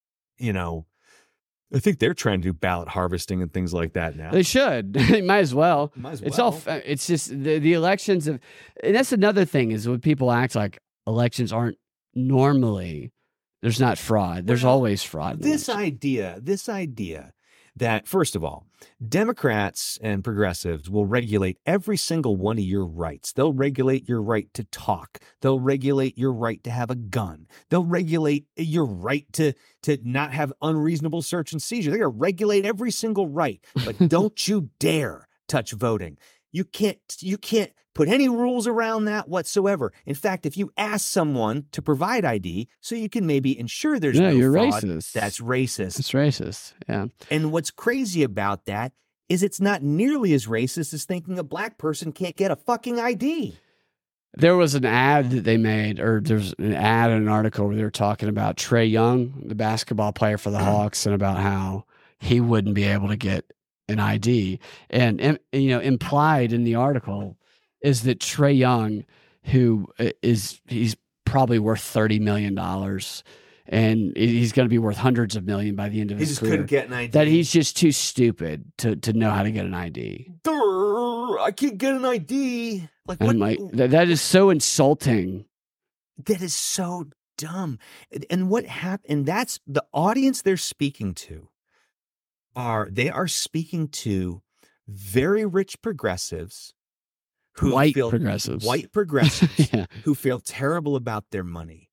S1: I think they're trying to do ballot harvesting and things like that now.
S2: They should. They might as well.
S1: It's all.
S2: It's just the elections of, and that's another thing is when people act like elections aren't normally. There's not fraud. There's always fraud.
S1: This idea that, first of all, Democrats and progressives will regulate every single one of your rights. They'll regulate your right to talk. They'll regulate your right to have a gun. They'll regulate your right to not have unreasonable search and seizure. They're going to regulate every single right. But don't you dare touch voting. You can't put any rules around that whatsoever. In fact, if you ask someone to provide ID so you can maybe ensure there's no
S2: you're
S1: fraud,
S2: racist.
S1: that's racist.
S2: It's racist. Yeah.
S1: And what's crazy about that is it's not nearly as racist as thinking a black person can't get a fucking ID.
S2: There was an ad that they made, or there's an ad in an article where they were talking about Trae Young, the basketball player for the Hawks, and about how he wouldn't be able to get an ID. And implied in the article is that Trae Young, he's probably worth $30 million, and he's going to be worth hundreds of millions by the end of his career.
S1: He just couldn't get an ID.
S2: That he's just too stupid to know how to get an ID.
S1: I can't get an ID.
S2: That is so insulting.
S1: That is so dumb. And what happened? And that's the audience they're speaking to. They are speaking to very rich progressives who
S2: white
S1: feel
S2: progressives
S1: yeah. who feel terrible about their money,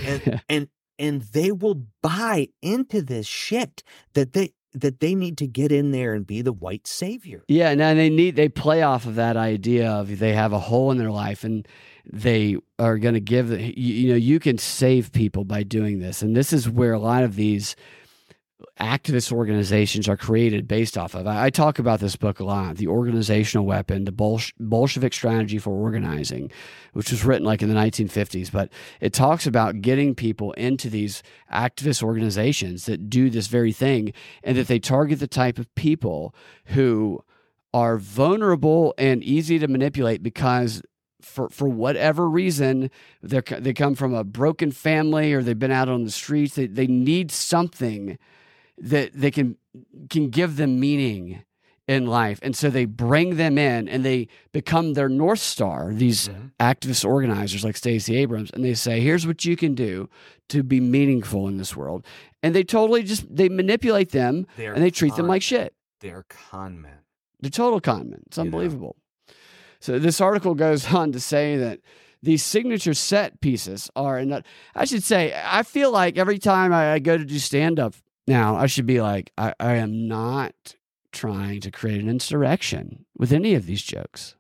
S1: and they will buy into this shit that they need to get in there and be the white savior.
S2: Yeah, and they play off of that idea of they have a hole in their life and they are going to give you can save people by doing this, and this is where a lot of these activist organizations are created based off of. I talk about this book a lot, The Organizational Weapon, the Bolshevik Strategy for Organizing, which was written like in the 1950s, but it talks about getting people into these activist organizations that do this very thing, and that they target the type of people who are vulnerable and easy to manipulate because for whatever reason, they come from a broken family or they've been out on the streets. They need something that they can give them meaning in life. And so they bring them in and they become their North Star, these activist organizers like Stacey Abrams. And they say, here's what you can do to be meaningful in this world. And they totally they manipulate them and they treat them like shit.
S1: They're con men.
S2: They're total con men. It's unbelievable. So this article goes on to say that these signature set pieces are, and I should say, I feel like every time I go to do stand-up now, I should be like, I am not trying to create an insurrection with any of these jokes.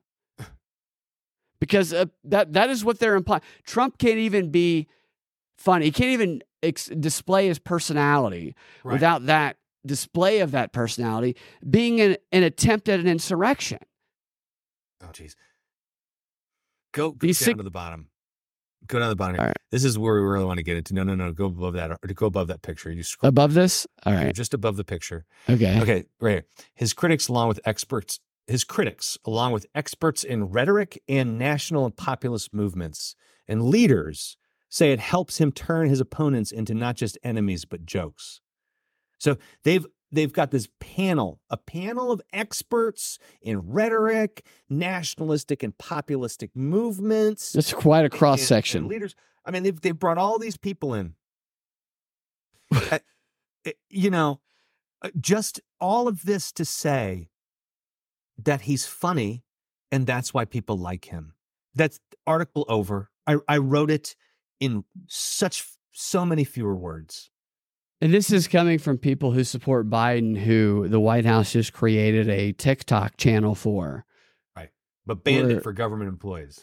S2: Because that is what they're implying. Trump can't even be funny. He can't even display his personality without that display of that personality being an attempt at an insurrection.
S1: Oh, jeez. Go down to the bottom. Go down to the bottom here.
S2: Right. This
S1: is where we really want to get into. No. Go above that. Go above that picture. You scroll
S2: above this? All right.
S1: Just above the picture.
S2: Okay.
S1: Okay, right here. His critics, along with experts in rhetoric and national and populist movements and leaders, say it helps him turn his opponents into not just enemies, but jokes. So they've got this a panel of experts in rhetoric, nationalistic and populistic movements.
S2: That's quite a cross section.
S1: Leaders. I mean, they've brought all these people in. Just all of this to say that he's funny, and that's why people like him. That's article over. I wrote it in so many fewer words.
S2: And this is coming from people who support Biden, who the White House just created a TikTok channel for.
S1: Right. But banned it for government employees.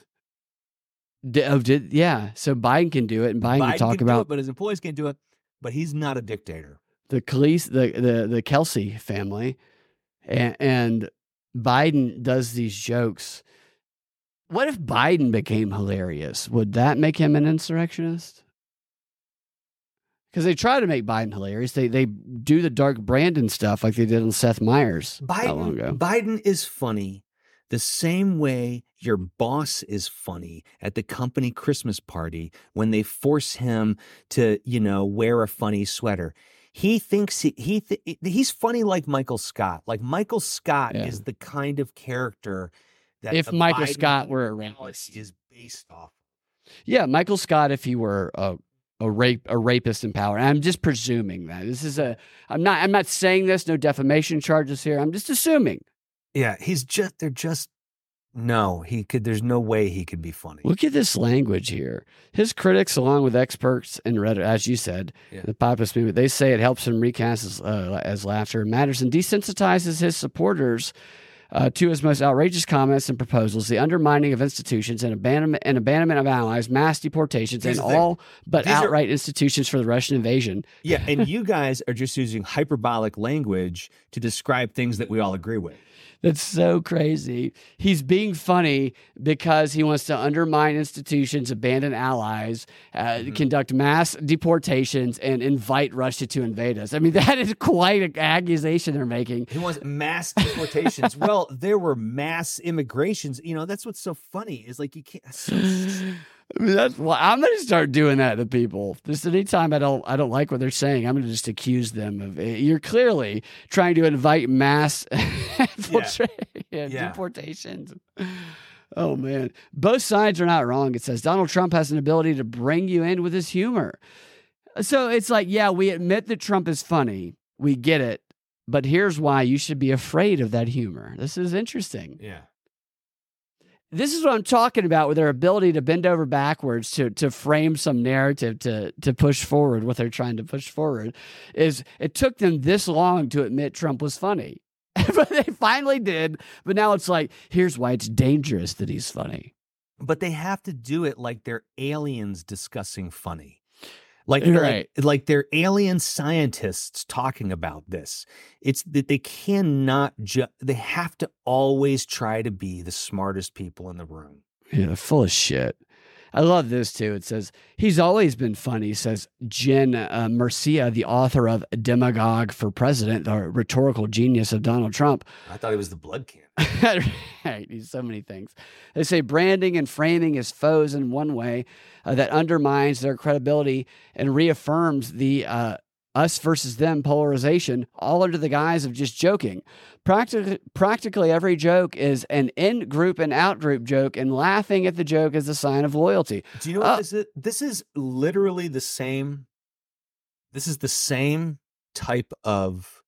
S2: Yeah. So Biden can do it, and Biden can talk about
S1: it, but his employees can't do it. But he's not a dictator.
S2: The Kelsey family, and Biden does these jokes. What if Biden became hilarious? Would that make him an insurrectionist? Because they try to make Biden hilarious. They do the Dark Brandon stuff like they did on Seth Meyers not long ago.
S1: Biden is funny the same way your boss is funny at the company Christmas party when they force him to, wear a funny sweater. He thinks he's funny like Michael Scott. Like Michael Scott is the kind of character that
S2: if Michael Scott were a rapist
S1: is based off.
S2: Yeah, Michael Scott if he were a rapist in power. And I'm just presuming that. I'm not saying this, no defamation charges here. I'm just assuming.
S1: Yeah, there's no way he could be funny.
S2: Look at this language here. His critics, along with experts in Reddit, as you said, the populist movement, they say it helps him recast as laughter matters and desensitizes his supporters to his most outrageous comments and proposals: the undermining of institutions and abandonment of allies, mass deportations, and all but outright institutions for the Russian invasion.
S1: Yeah, and you guys are just using hyperbolic language to describe things that we all agree with.
S2: That's so crazy. He's being funny because he wants to undermine institutions, abandon allies, conduct mass deportations, and invite Russia to invade us. I mean, that is quite an accusation they're making.
S1: He wants mass deportations. Well, there were mass immigrations. You know, that's what's so funny is like you can't.
S2: I mean, that's why I'm going to start doing that to people. Just anytime I don't like what they're saying, I'm going to just accuse them of. You're clearly trying to invite mass deportations. Oh man, both sides are not wrong. It says Donald Trump has an ability to bring you in with his humor. So it's like, yeah, we admit that Trump is funny. We get it, but here's why you should be afraid of that humor. This is interesting.
S1: Yeah.
S2: This is what I'm talking about with their ability to bend over backwards to frame some narrative to push forward what they're trying to push forward. Is it took them this long to admit Trump was funny. But they finally did. But now it's like, here's why it's dangerous that he's funny.
S1: But they have to do it like they're aliens discussing funny. Like they're alien scientists talking about this. It's that they cannot they have to always try to be the smartest people in the room.
S2: Yeah, they're full of shit. I love this too. It says, he's always been funny, says Jen Mercia, the author of Demagogue for President, the rhetorical genius of Donald Trump.
S1: I thought he was the blood can.
S2: Right, he's so many things. They say branding and framing his foes in one way that undermines their credibility and reaffirms the us versus them polarization, all under the guise of just joking. Practically every joke is an in-group and out-group joke, and laughing at the joke is a sign of loyalty.
S1: Do you know what this is? This is literally the same. This is the same type of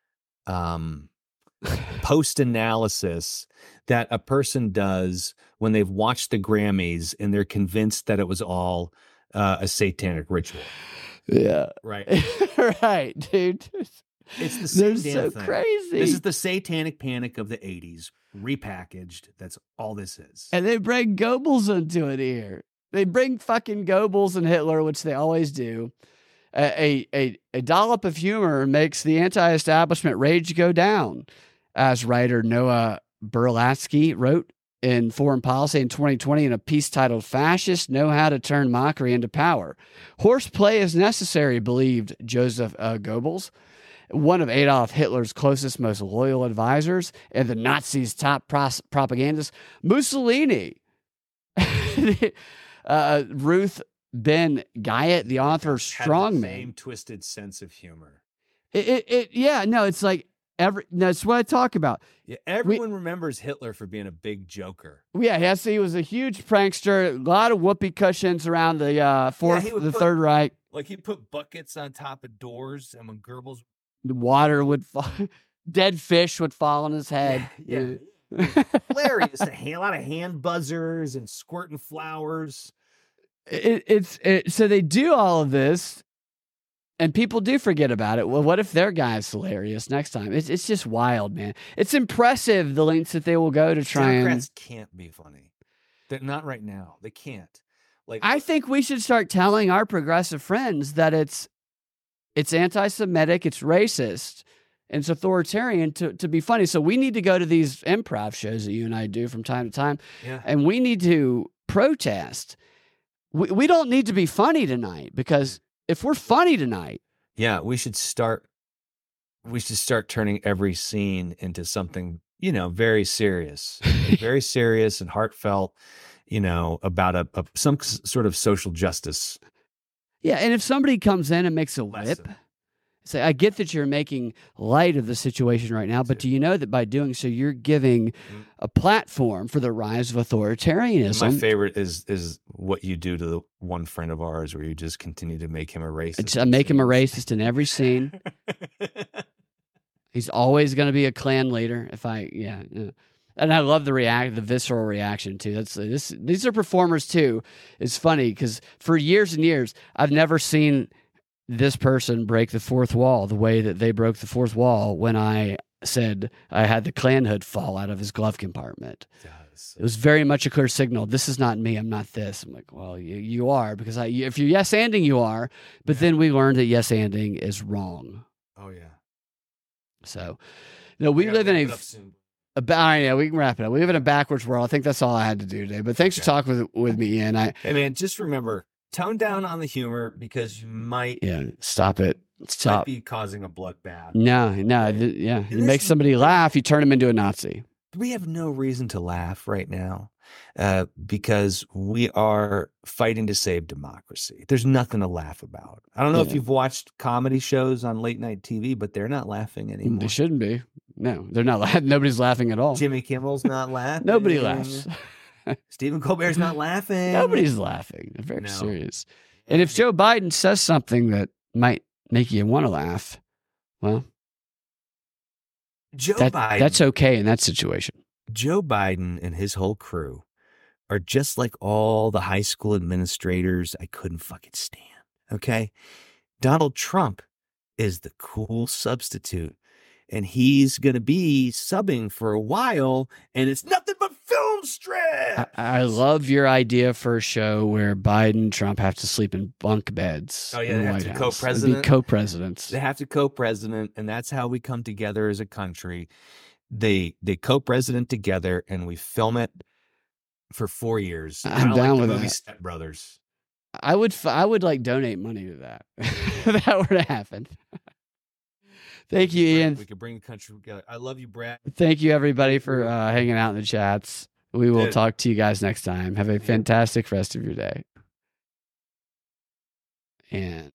S1: post-analysis that a person does when they've watched the Grammys and they're convinced that it was all a satanic ritual.
S2: Yeah.
S1: Right.
S2: Right, dude.
S1: It's the same
S2: They're
S1: damn
S2: so
S1: thing.
S2: crazy.
S1: This is the satanic panic of the 80s, repackaged. That's all this is.
S2: And they bring Goebbels into it here. They bring fucking Goebbels and Hitler, which they always do. A dollop of humor makes the anti-establishment rage go down, as writer Noah Berlatsky wrote in Foreign Policy in 2020 in a piece titled "Fascists Know How to Turn Mockery into Power." Horseplay is necessary, believed Joseph Goebbels, one of Adolf Hitler's closest, most loyal advisors and the Nazis' top propagandist. Mussolini. Ruth Ben Guyot, the author of Strongman.
S1: Same twisted sense of humor.
S2: It's like that's what I talk about.
S1: Yeah, everyone remembers Hitler for being a big joker.
S2: Yeah, he was a huge prankster. A lot of whoopee cushions around the Third Reich.
S1: Like he put buckets on top of doors, and when Goebbels,
S2: the water would fall, dead fish would fall on his head.
S1: Yeah. Hilarious. A lot of hand buzzers and squirting flowers.
S2: So they do all of this, and people do forget about it. Well, what if their guy's hilarious next time? It's just wild, man. It's impressive the lengths that they will go to try
S1: Democrats can't be funny. They're not right now. They can't. Like
S2: I think we should start telling our progressive friends that it's anti-Semitic, it's racist, and it's authoritarian to be funny. So we need to go to these improv shows that you and I do from time to time, and we need to protest. We don't need to be funny tonight, because if we're funny tonight,
S1: we should start turning every scene into something, very serious, very serious and heartfelt, about some sort of social justice.
S2: Yeah. And if somebody comes in and makes a whip, say, I get that you're making light of the situation right now, but do you know that by doing so, you're giving a platform for the rise of authoritarianism?
S1: My favorite is what you do to the one friend of ours, where you just continue to make him a racist.
S2: I make him a racist in every scene. He's always going to be a Klan leader. And I love the visceral reaction too. These are performers too. It's funny because for years and years, I've never seen this person break the fourth wall the way that they broke the fourth wall when I said I had the Klan hood fall out of his glove compartment.
S1: Yes.
S2: It was very much a clear signal. This is not me. I'm not this. I'm like, well, you are, because if you're yes-anding, you are. But then we learned that yes-anding is wrrong.
S1: Oh yeah.
S2: So, we live in we can wrap it up. We live in a backwards world. I think that's all I had to do today. But thanks for talking with me, Ian.
S1: Hey man, just remember, tone down on the humor because you might
S2: stop it. Stop.
S1: Might be causing a bloodbath.
S2: No. You make somebody laugh, you turn them into a Nazi.
S1: We have no reason to laugh right now because we are fighting to save democracy. There's nothing to laugh about. I don't know if you've watched comedy shows on late night TV, but they're not laughing anymore.
S2: They shouldn't be. No, they're not laughing. Nobody's laughing at all.
S1: Jimmy Kimmel's not laughing.
S2: Nobody laughs.
S1: Stephen Colbert's not laughing.
S2: Nobody's laughing. They're very serious. And if Joe Biden says something that might make you want to laugh, well,
S1: Biden,
S2: that's okay in that situation.
S1: Joe Biden and his whole crew are just like all the high school administrators I couldn't fucking stand. Okay? Donald Trump is the cool substitute. And he's going to be subbing for a while, and it's nothing but film strips.
S2: I love your idea for a show where Biden and Trump have to sleep in bunk beds.
S1: Oh, yeah, they have to co-president.
S2: Be co-presidents.
S1: They have to co-president, and that's how we come together as a country. They co-president together, and we film it for 4 years.
S2: I'm down with that.
S1: Step Brothers.
S2: I would like donate money to that. If that were to happen. Thank you, Ian.
S1: We could bring the country together. I love you, Brad.
S2: Thank you, everybody, for hanging out in the chats. We will talk to you guys next time. Have a fantastic rest of your day. And